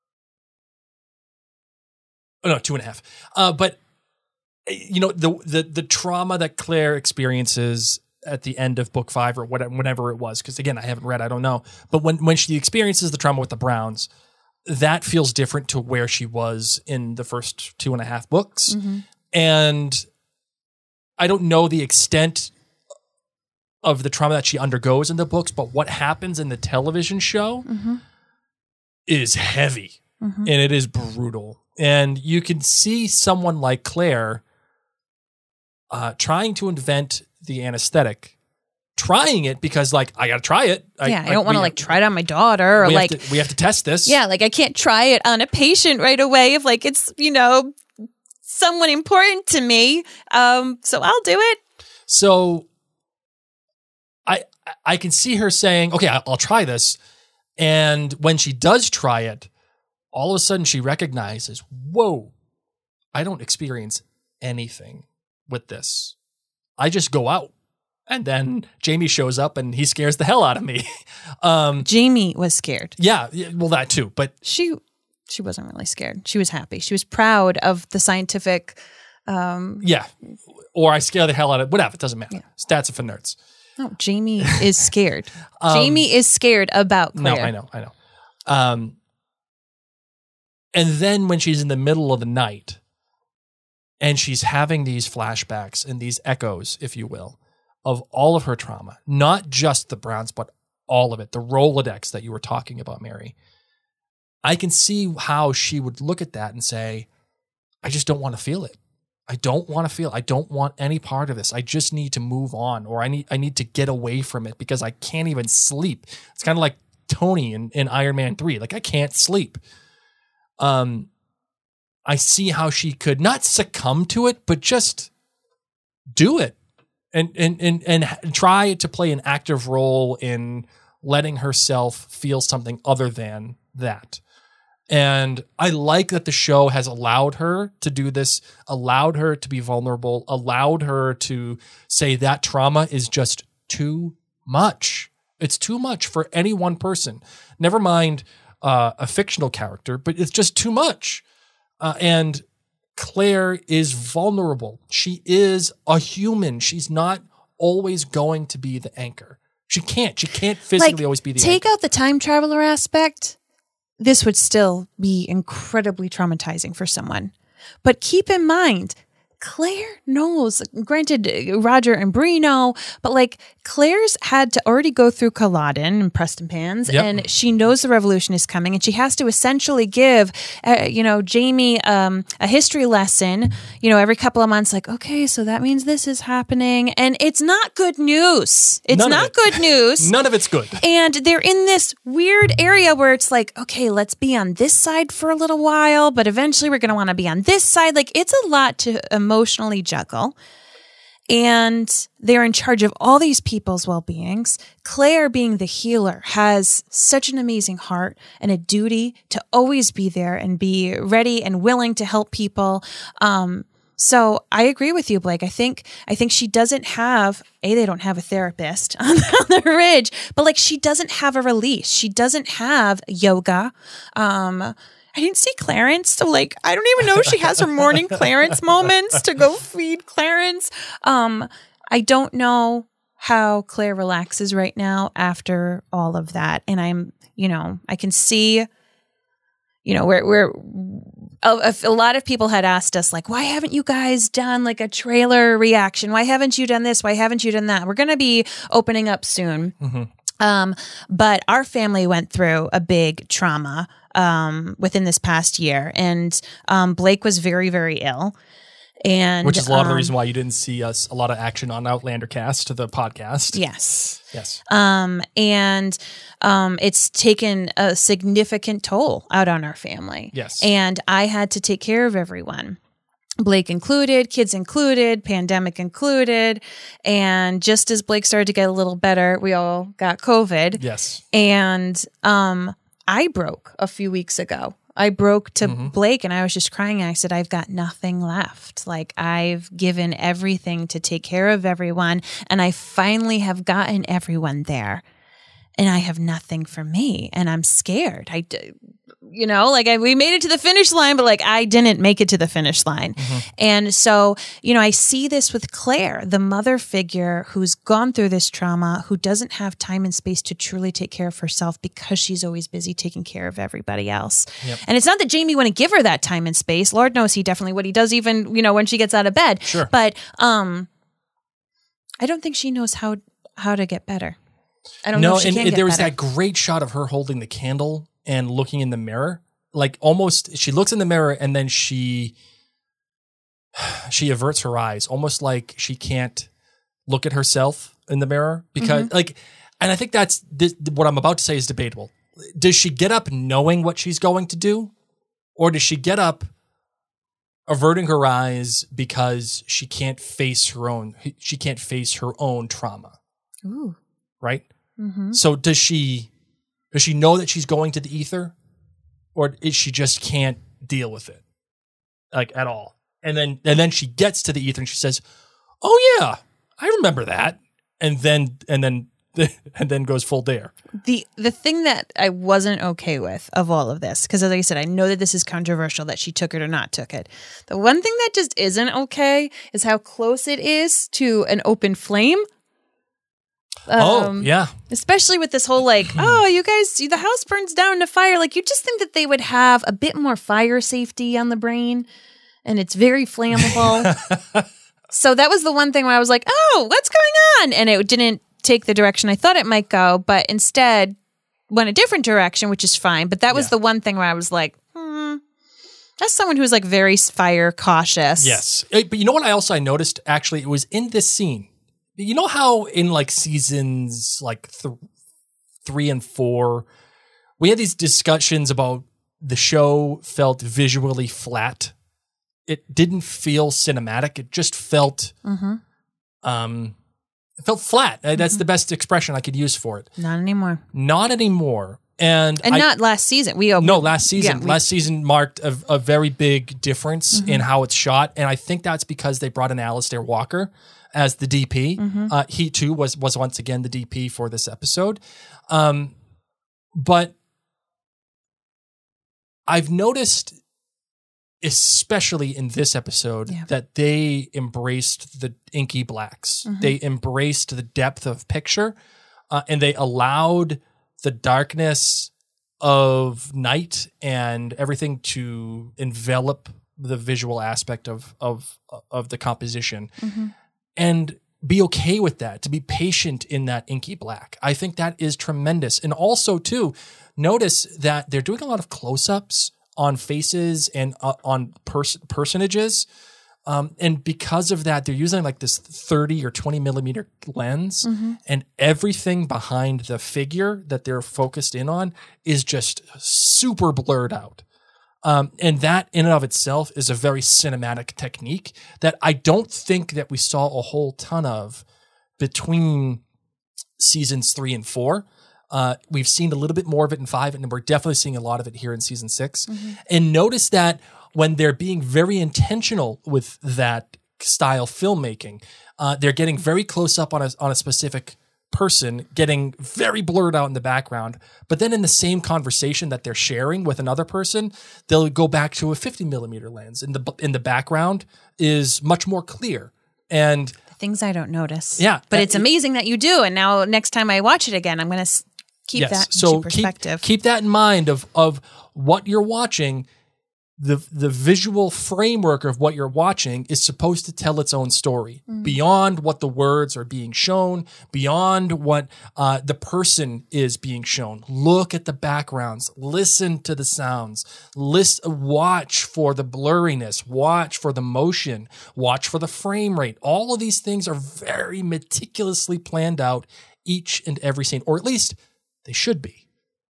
oh, no, two and a half. Uh, but you know, the the the trauma that Claire experiences at the end of book five or whatever, whenever it was, because again, I haven't read, I don't know. But when when she experiences the trauma with the Browns, that feels different to where she was in the first two and a half books. Mm-hmm. And I don't know the extent of the trauma that she undergoes in the books, but what happens in the television show mm-hmm. is heavy mm-hmm. and it is brutal. And you can see someone like Claire uh, trying to invent the anesthetic, trying it because like, I got to try it. I, yeah, I, I don't want to like try it on my daughter or we like, have to, we have to test this. Yeah. Like I can't try it on a patient right away if like, it's, you know, someone important to me. Um, so I'll do it. So I, I can see her saying, okay, I'll try this. And when she does try it, all of a sudden she recognizes, whoa, I don't experience anything with this. I just go out. And then Jamie shows up and he scares the hell out of me. um, Jamie was scared. Yeah, well, that too. But she she wasn't really scared. She was happy. She was proud of the scientific. Um, yeah. Or I scare the hell out of whatever. It doesn't matter. Yeah. Stats are for nerds. No, Jamie is scared. um, Jamie is scared about Claire. No, I know. I know. Um, and then when she's in the middle of the night and she's having these flashbacks and these echoes, if you will, of all of her trauma, not just the Browns, but all of it, the Rolodex that you were talking about, Mary. I can see how she would look at that and say, I just don't want to feel it. I don't want to feel it. I don't want any part of this. I just need to move on, or I need I need to get away from it because I can't even sleep. It's kind of like Tony in, in Iron Man three. Like, I can't sleep. Um, I see how she could not succumb to it, but just do it. And, and and and try to play an active role in letting herself feel something other than that. And I like that the show has allowed her to do this, allowed her to be vulnerable, allowed her to say that trauma is just too much. It's too much for any one person. Never mind uh, a fictional character, but it's just too much. Uh, and Claire is vulnerable. She is a human. She's not always going to be the anchor. She can't. She can't physically like, always be the take anchor. out the time traveler aspect. This would still be incredibly traumatizing for someone. But keep in mind, Claire knows, granted, Roger and Bree know, but like Claire's had to already go through Culloden and Preston Pans, Yep. and she knows the revolution is coming, and she has to essentially give, uh, you know, Jamie um, a history lesson, you know, every couple of months, like, okay, so that means this is happening, and it's not good news. It's None of not it. good news. None of it's good. And they're in this weird area where it's like, okay, let's be on this side for a little while, but eventually we're going to want to be on this side. Like, it's a lot to emotionally juggle. And they're in charge of all these people's well-beings. Claire, being the healer, has such an amazing heart and a duty to always be there and be ready and willing to help people. Um, So I agree with you, Blake. I think I think she doesn't have a. They don't have a therapist on, on the Ridge, but like she doesn't have a release. She doesn't have yoga. Um, I didn't see Clarence, so like I don't even know if she has her morning Clarence moments to go feed Clarence. Um, I don't know how Claire relaxes right now after all of that, and I'm, you know, I can see. You know, we're, we're, a, a lot of people had asked us, like, why haven't you guys done like a trailer reaction? Why haven't you done this? Why haven't you done that? We're going to be opening up soon. Mm-hmm. Um, but our family went through a big trauma um, within this past year. And um, Blake was very, very ill. And Which is a lot um, of the reason why you didn't see us a lot of action on Outlander Cast, the podcast. Yes. Yes. Um, and um, it's taken a significant toll out on our family. Yes. And I had to take care of everyone. Blake included, kids included, pandemic included. And just as Blake started to get a little better, we all got COVID. Yes. And um, I broke a few weeks ago. I broke to mm-hmm. Blake and I was just crying. I said, I've got nothing left. Like, I've given everything to take care of everyone. And I finally have gotten everyone there. and I have nothing for me, and I'm scared. I, d- you know, like I, we made it to the finish line, but like I didn't make it to the finish line. Mm-hmm. And so, you know, I see this with Claire, the mother figure who's gone through this trauma, who doesn't have time and space to truly take care of herself because she's always busy taking care of everybody else. Yep. And it's not that Jamie wouldn't give her that time and space. Lord knows he definitely would. He does even, you know, when she gets out of bed. Sure. But um, I don't think she knows how how to get better. I don't no, know if she and can it, get there was better. that great shot of her holding the candle and looking in the mirror. Like almost, she looks in the mirror and then she she averts her eyes, almost like she can't look at herself in the mirror because, mm-hmm. like, and I think that's this, what I'm about to say is debatable. Does she get up knowing what she's going to do, or does she get up averting her eyes because she can't face her own she can't face her own trauma? Ooh. Right? Mm-hmm. So does she does she know that she's going to the ether, or is she just can't deal with it, like at all? And then and then she gets to the ether and she says, "Oh yeah, I remember that," and then and then and then goes full dare. The the thing that I wasn't okay with of all of this, because as I said, I know that this is controversial that she took it or not took it. The one thing that just isn't okay is how close it is to an open flame. Um, oh, yeah. Especially with this whole like, oh, you guys, the house burns down to fire. Like, you just think that they would have a bit more fire safety on the brain, and it's very flammable. So that was the one thing where I was like, oh, what's going on? And it didn't take the direction I thought it might go, but instead went a different direction, which is fine. But that was Yeah. the one thing where I was like, hmm, that's someone who's like very fire cautious. Yes. Uh, But you know what I also I noticed, actually, it was in this scene. You know how in like seasons like th- three and four, we had these discussions about the show felt visually flat. It didn't feel cinematic. It just felt, Mm-hmm. um, it felt flat. Uh, That's the best expression I could use for it. Not anymore. Not anymore. And, And I, not last season. We no, last season. Yeah, we- last season marked a, a very big difference Mm-hmm. in how it's shot, and I think that's because they brought in Alistair Walker as the D P. Mm-hmm. Uh, he too was was once again the D P for this episode. Um, but I've noticed, especially in this episode, Yeah. that they embraced the inky blacks. Mm-hmm. They embraced the depth of picture, uh, and they allowed the darkness of night and everything to envelop the visual aspect of of of the composition, Mm-hmm. and be okay with that, to be patient in that inky black. I think that is tremendous. And also too, notice that they're doing a lot of close-ups on faces and uh, on pers- personages. Um, and because of that, they're using like this thirty or twenty millimeter lens, Mm-hmm. and everything behind the figure that they're focused in on is just super blurred out. Um, and that in and of itself is a very cinematic technique that I don't think that we saw a whole ton of between seasons three and four. Uh, we've seen a little bit more of it in five, and we're definitely seeing a lot of it here in season six. Mm-hmm. And notice that when they're being very intentional with that style filmmaking, uh, they're getting very close up on a, on a specific person, getting very blurred out in the background. But then in the same conversation that they're sharing with another person, they'll go back to a fifty millimeter lens, and the in the background is much more clear. And Things I don't notice. Yeah, But that- it's amazing that you do. And now next time I watch it again, I'm going to s- keep yes, that so into perspective. Keep, keep that in mind of of what you're watching. The the visual framework of what you're watching is supposed to tell its own story beyond what the words are being shown, beyond what uh, the person is being shown. Look at the backgrounds, listen to the sounds, list, watch for the blurriness, watch for the motion, watch for the frame rate. All of these things are very meticulously planned out each and every scene, or at least they should be.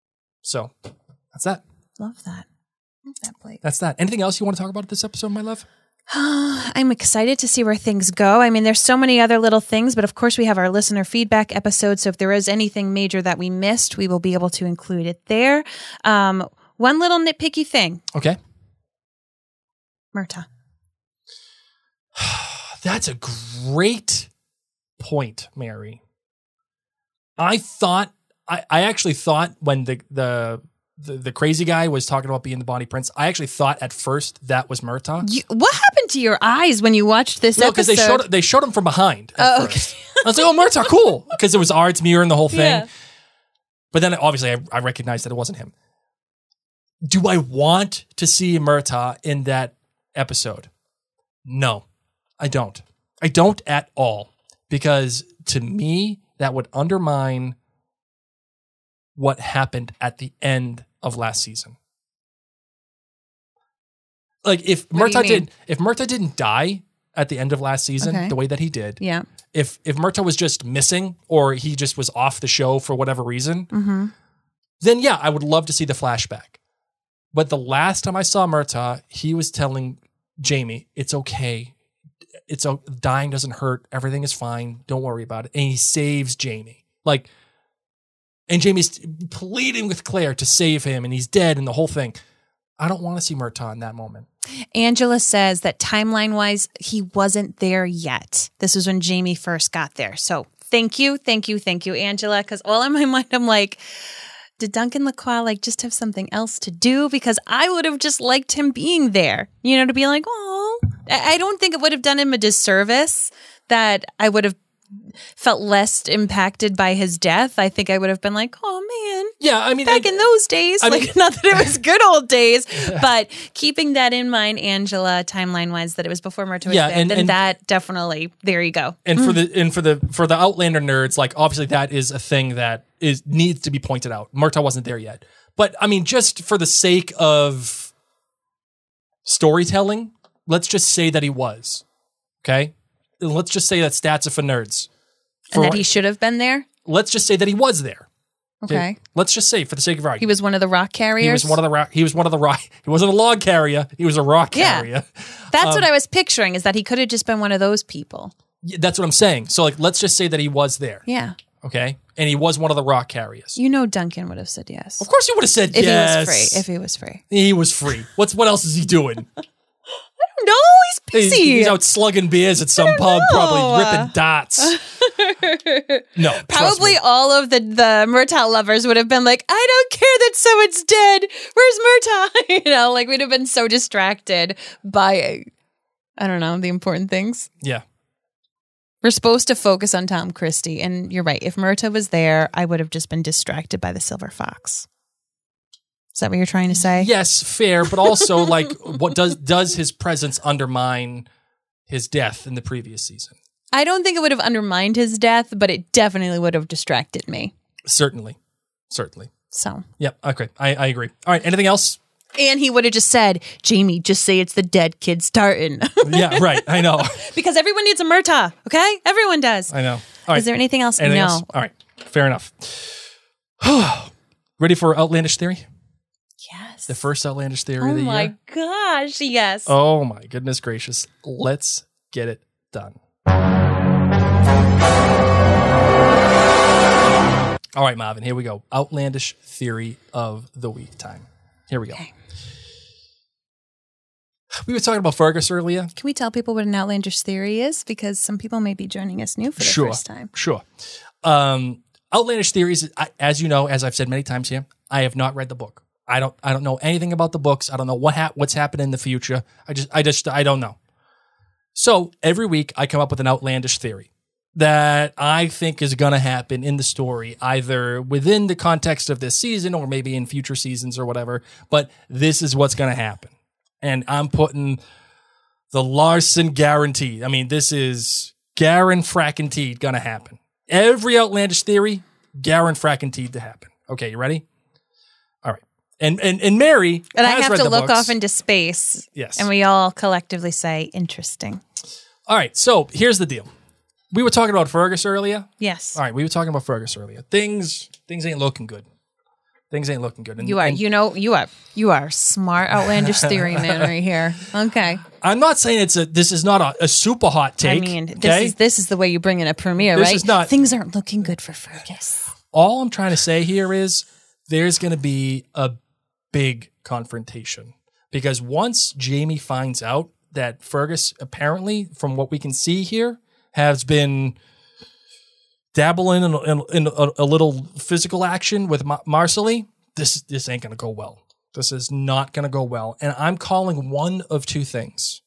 So that's that. Love that. Love that, Blake. That's that. Anything else you want to talk about this episode, my love? I'm excited to see where things go. I mean, there's so many other little things, but of course we have our listener feedback episode. So if there is anything major that we missed, we will be able to include it there. Um, one little nitpicky thing. Okay. Murtagh. That's a great point, Mary. I thought I, I actually thought when the, the the the crazy guy was talking about being the Bonnie Prince, I actually thought at first that was Murtaugh. You, what happened to your eyes when you watched this No, because episode? they showed they showed him from behind at Oh, okay. first. I was like, oh, Murtaugh, cool. Because it was Art's mirror and the whole thing. Yeah. But then obviously I, I recognized that it wasn't him. Do I want to see Murtaugh in that episode? No, I don't. I don't at all. Because to me, that would undermine what happened at the end of last season. Like if What do you Murtaugh mean? did if Murtaugh didn't die at the end of last season, Okay. the way that he did, Yeah. if if Murtaugh was just missing or he just was off the show for whatever reason, Mm-hmm. then yeah, I would love to see the flashback. But the last time I saw Murtaugh, he was telling Jamie, it's okay. It's o- dying doesn't hurt. Everything is fine. Don't worry about it. And he saves Jamie. Like, and Jamie's pleading with Claire to save him and he's dead and the whole thing. I don't want to see Murtaugh in that moment. Angela says that timeline wise, he wasn't there yet. This was when Jamie first got there. So thank you, thank you, thank you, Angela. Because all in my mind, I'm like, did Duncan Lacroix like just have something else to do? Because I would have just liked him being there, you know, to be like, oh, I I don't think it would have done him a disservice that I would have felt less impacted by his death. I think I would have been like, oh man, Yeah, I mean, back I- in those days, I like mean- not that it was good old days, but keeping that in mind, Angela, timeline wise, that it was before Murtaugh was Yeah, there, and- then and- that definitely, there you go. And for the and for the for the Outlander nerds, like obviously that is a thing that is needs to be pointed out. Murtaugh wasn't there yet, but I mean, just for the sake of storytelling, let's just say that he was. Okay, let's just say that stats are for nerds. And For- that he should have been there. let's just say that he was there. Okay. Let's just say, for the sake of argument, He was one of the rock carriers. he was one of the rock. He was one of the rock. He wasn't a log carrier. He was a rock Yeah. carrier. That's um, what I was picturing, is that he could have just been one of those people. Yeah, that's what I'm saying. So, like, let's just say that he was there. Yeah. Okay, and he was one of the rock carriers. You know Duncan would have said yes. Of course, he would have said If yes. he was free. If he was free. He was free. What's what else is he doing? No, he's He's, busy. he's out slugging beers at some pub, probably ripping dots. No, trust Probably me. all of the, the Murtaugh lovers would have been like, I don't care that someone's dead. Where's Murtaugh? You know, like we'd have been so distracted by, I don't know, the important things. Yeah, We're supposed to focus on Tom Christie. And you're right. If Murtaugh was there, I would have just been distracted by the Silver Fox. Is that what you're trying to say? yes, fair, but also like, what does does his presence undermine his death in the previous season? I don't think it would have undermined his death, but it definitely would have distracted me. Certainly, certainly. So, Yep. Okay, I, I agree. All right. Anything else? and he would have just said, Jamie, just say it's the dead kid starting. Yeah, right. I know. Because everyone needs a Murtaugh, okay? Everyone does. I know. All right. Is there anything else? Anything no. else? All right. Fair enough. Ready for outlandish theory? Yes. The first outlandish theory Oh of the my year. gosh, yes. Oh my goodness gracious. Let's get it done. All right, Marvin, here we go. Outlandish theory of the week time. Here we go. Okay. We were talking about Fergus earlier. Can we tell people what an outlandish theory is? Because some people may be joining us new for the Sure. first time. Sure. Um, outlandish theories, I, as you know, as I've said many times here, I have not read the book. I don't I don't know anything about the books. I don't know what hap- what's happening in the future. I just I just I don't know. So every week I come up with an outlandish theory that I think is going to happen in the story, either within the context of this season or maybe in future seasons or whatever. But this is what's going to happen. And I'm putting the Larson guarantee. I mean, this is Garen frackenteed going to happen. Every outlandish theory, Garen frackenteed to happen. Okay, you ready? All right. And and and Mary And I has have read to the look books. off into space. Yes. And we all collectively say, interesting. All right. So here's the deal. We were talking about Fergus earlier. Yes. All right, we were talking about Fergus earlier. Things things ain't looking good. Things ain't looking good. And, You are, and you know, you are, you are smart, outlandish theory man right here. Okay. I'm not saying it's a. This is not a, a super hot take. I mean, this okay? is this is the way you bring in a premiere, This right? is not- Things aren't looking good for Fergus. All I'm trying to say here is there's going to be a big confrontation because once Jamie finds out that Fergus apparently, from what we can see here, has been dabble in, in, in a, a little physical action with Mar- Marcelly, this this ain't going to go well. This is not going to go well. And I'm calling one of two things.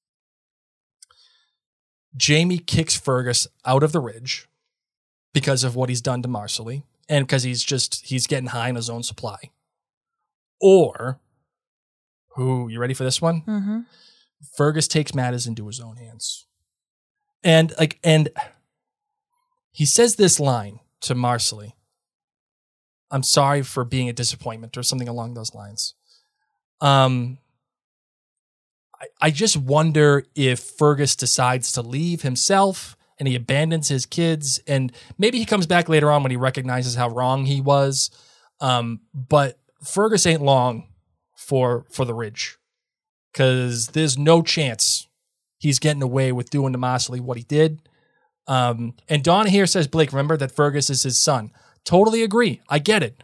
Jamie kicks Fergus out of the Ridge because of what he's done to Marcelly and because he's just, he's getting high in his own supply. Or, who, you ready for this one? Mm-hmm. Fergus takes matters into his own hands. And like, and he says this line to Marcelly. I'm sorry for being a disappointment or something along those lines. Um, I, I just wonder if Fergus decides to leave himself and he abandons his kids, and maybe he comes back later on when he recognizes how wrong he was. Um, but Fergus ain't long for, for the Ridge, because there's no chance he's getting away with doing to Marcelly what he did. Um, and Donna here says, Blake, remember that Fergus is his son. Totally agree. I get it.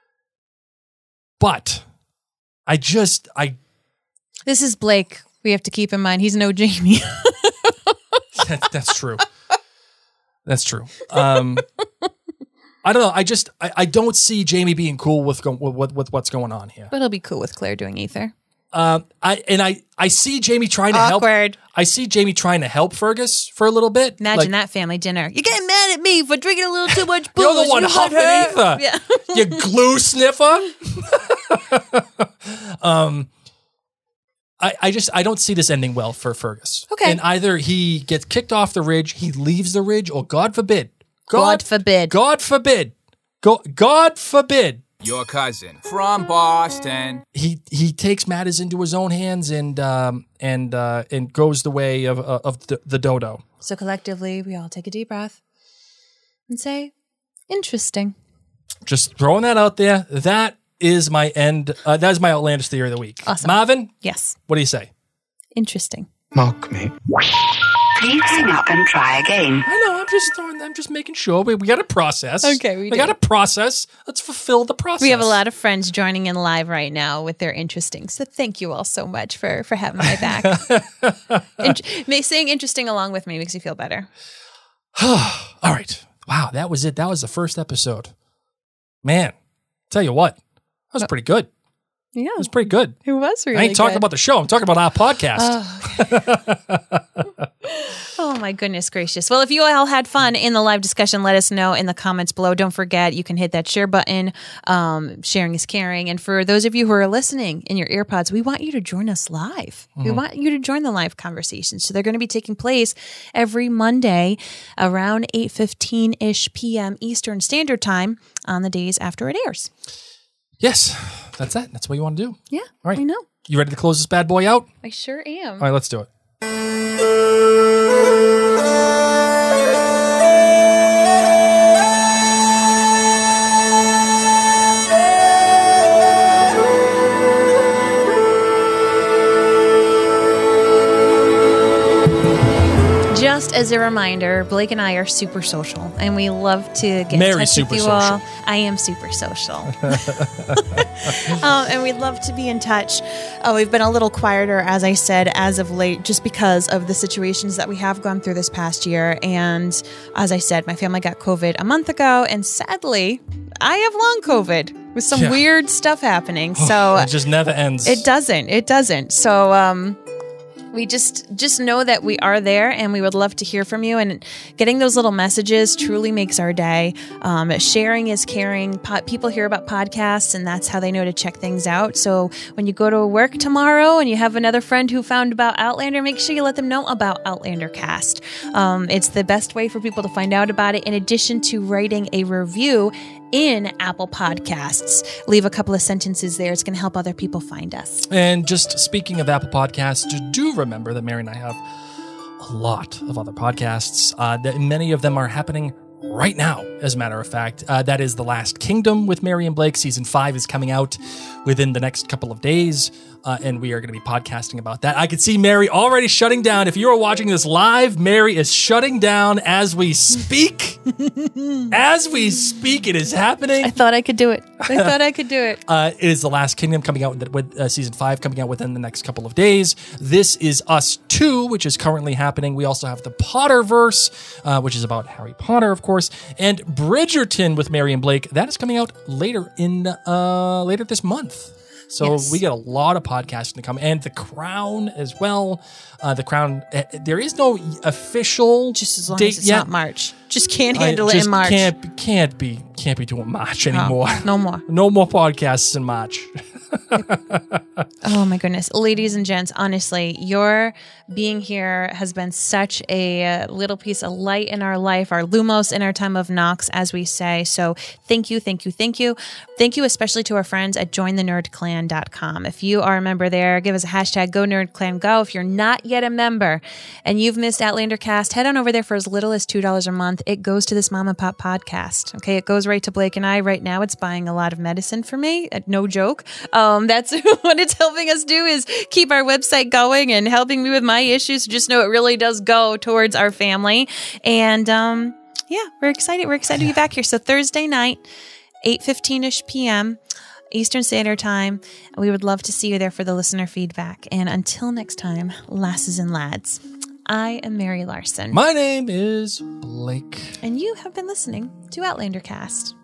But I just, I. This is Blake. We have to keep in mind he's no Jamie. that, that's true. That's true. Um, I don't know. I just, I, I don't see Jamie being cool with, go, with, with what's going on here. But he'll be cool with Claire doing ether. Um, I and I, I see Jamie trying to Awkward. help. I see Jamie trying to help Fergus for a little bit. Imagine Like, that family dinner. You're getting mad at me for drinking a little too much booze. You're the one You huffing her. ether. Yeah. You glue sniffer. um, I, I just I don't see this ending well for Fergus. Okay. And either he gets kicked off the Ridge, he leaves the Ridge, or God forbid, God forbid. God forbid, go, God forbid, Your cousin from Boston. he he takes matters into his own hands and um and uh and goes the way of uh, of the, the dodo. So collectively, we all take a deep breath and say, interesting. Just throwing that out there. That is my end. Uh, that is my outlandish theory of the week. Awesome. Marvin, Yes. what do you say? Interesting. Mock me. Please hang up and try again. I know. I'm just throwing. I'm just making sure we, we got to process. Okay, we do. got to process. Let's fulfill the process. We have a lot of friends joining in live right now with their interesting. So thank you all so much for for having my back. Int- ma- saying interesting along with me makes you feel better. All right. Wow. That was it. That was the first episode. Man, tell you what, that was pretty good. Yeah, It was pretty good. it was really I ain't talking good. about the show. I'm talking about our podcast. Oh my goodness gracious. Well, if you all had fun in the live discussion, let us know in the comments below. Don't forget, you can hit that share button. Um, sharing is caring. And for those of you who are listening in your earpods, we want you to join us live. We want you to join the live conversations. So they're going to be taking place every Monday around eight fifteen-ish p.m. Eastern Standard Time on the days after it airs. Yes, that's that. That's what you want to do. Yeah, All right. I know. You ready to close this bad boy out? I sure am. All right, let's do it. Just as a reminder, Blake and I are super social, and we love to get Very in touch super with you social. all. I am super social, um, and we'd love to be in touch. Uh, we've been a little quieter, as I said, as of late, just because of the situations that we have gone through this past year. And as I said, my family got COVID a month ago, and sadly, I have long COVID with some Yeah. weird stuff happening. So It just never ends. it doesn't. It doesn't. So um, we just just know that we are there, and we would love to hear from you. And getting those little messages truly makes our day. Um, sharing is caring. Po- people hear about podcasts, and that's how they know to check things out. So when you go to work tomorrow and you have another friend who found about Outlander, make sure you let them know about Outlander Cast. Um, it's the best way for people to find out about it. In addition to writing a review in Apple Podcasts, leave a couple of sentences there. It's going to help other people find us. And just speaking of Apple Podcasts, just do remember that Mary and I have a lot of other podcasts. Uh, that many of them are happening right now, as a matter of fact. Uh, that is The Last Kingdom with Mary and Blake. Season five is coming out within the next couple of days, uh, and we are going to be podcasting about that. I could see Mary already shutting down. If you are watching this live, Mary is shutting down as we speak. As we speak, it is happening. I thought I could do it. I thought I could do it. Uh, it is The Last Kingdom coming out with uh, season five coming out within the next couple of days. This Is Us two, which is currently happening. We also have the Potterverse, uh, which is about Harry Potter, of course, and Bridgerton with Mary and Blake. That is coming out later in uh, later this month. So Yes. we get a lot of podcasting to come, and The Crown as well. Uh, the Crown. Uh, there is no official Just as long date as it's yet. not March. Just can't I handle it just in March. Can't can't be can't be doing March Oh, anymore. no more. No more podcasts in March. Oh my goodness. Ladies and gents, honestly, your being here has been such a little piece of light in our life, our Lumos in our time of Nox, as we say. So thank you, thank you, thank you. Thank you especially to our friends at join the nerd clan dot com. If you are a member there, give us a hashtag GoNerdClanGo. If you're not yet a member and you've missed Outlander Cast, head on over there for as little as two dollars a month. It goes to this Mom and Pop podcast. Okay, it goes right to Blake and I. Right now, it's buying a lot of medicine for me. Uh, No joke. Um, that's what it's helping us do, is keep our website going and helping me with my issues. Just know it really does go towards our family. And um, yeah, we're excited. We're excited to be back here. So Thursday night, eight fifteen-ish p.m. Eastern Standard Time. We would love to see you there for the listener feedback. And until next time, lasses and lads, I am Mary Larson. My name is Blake. And you have been listening to Outlander Cast.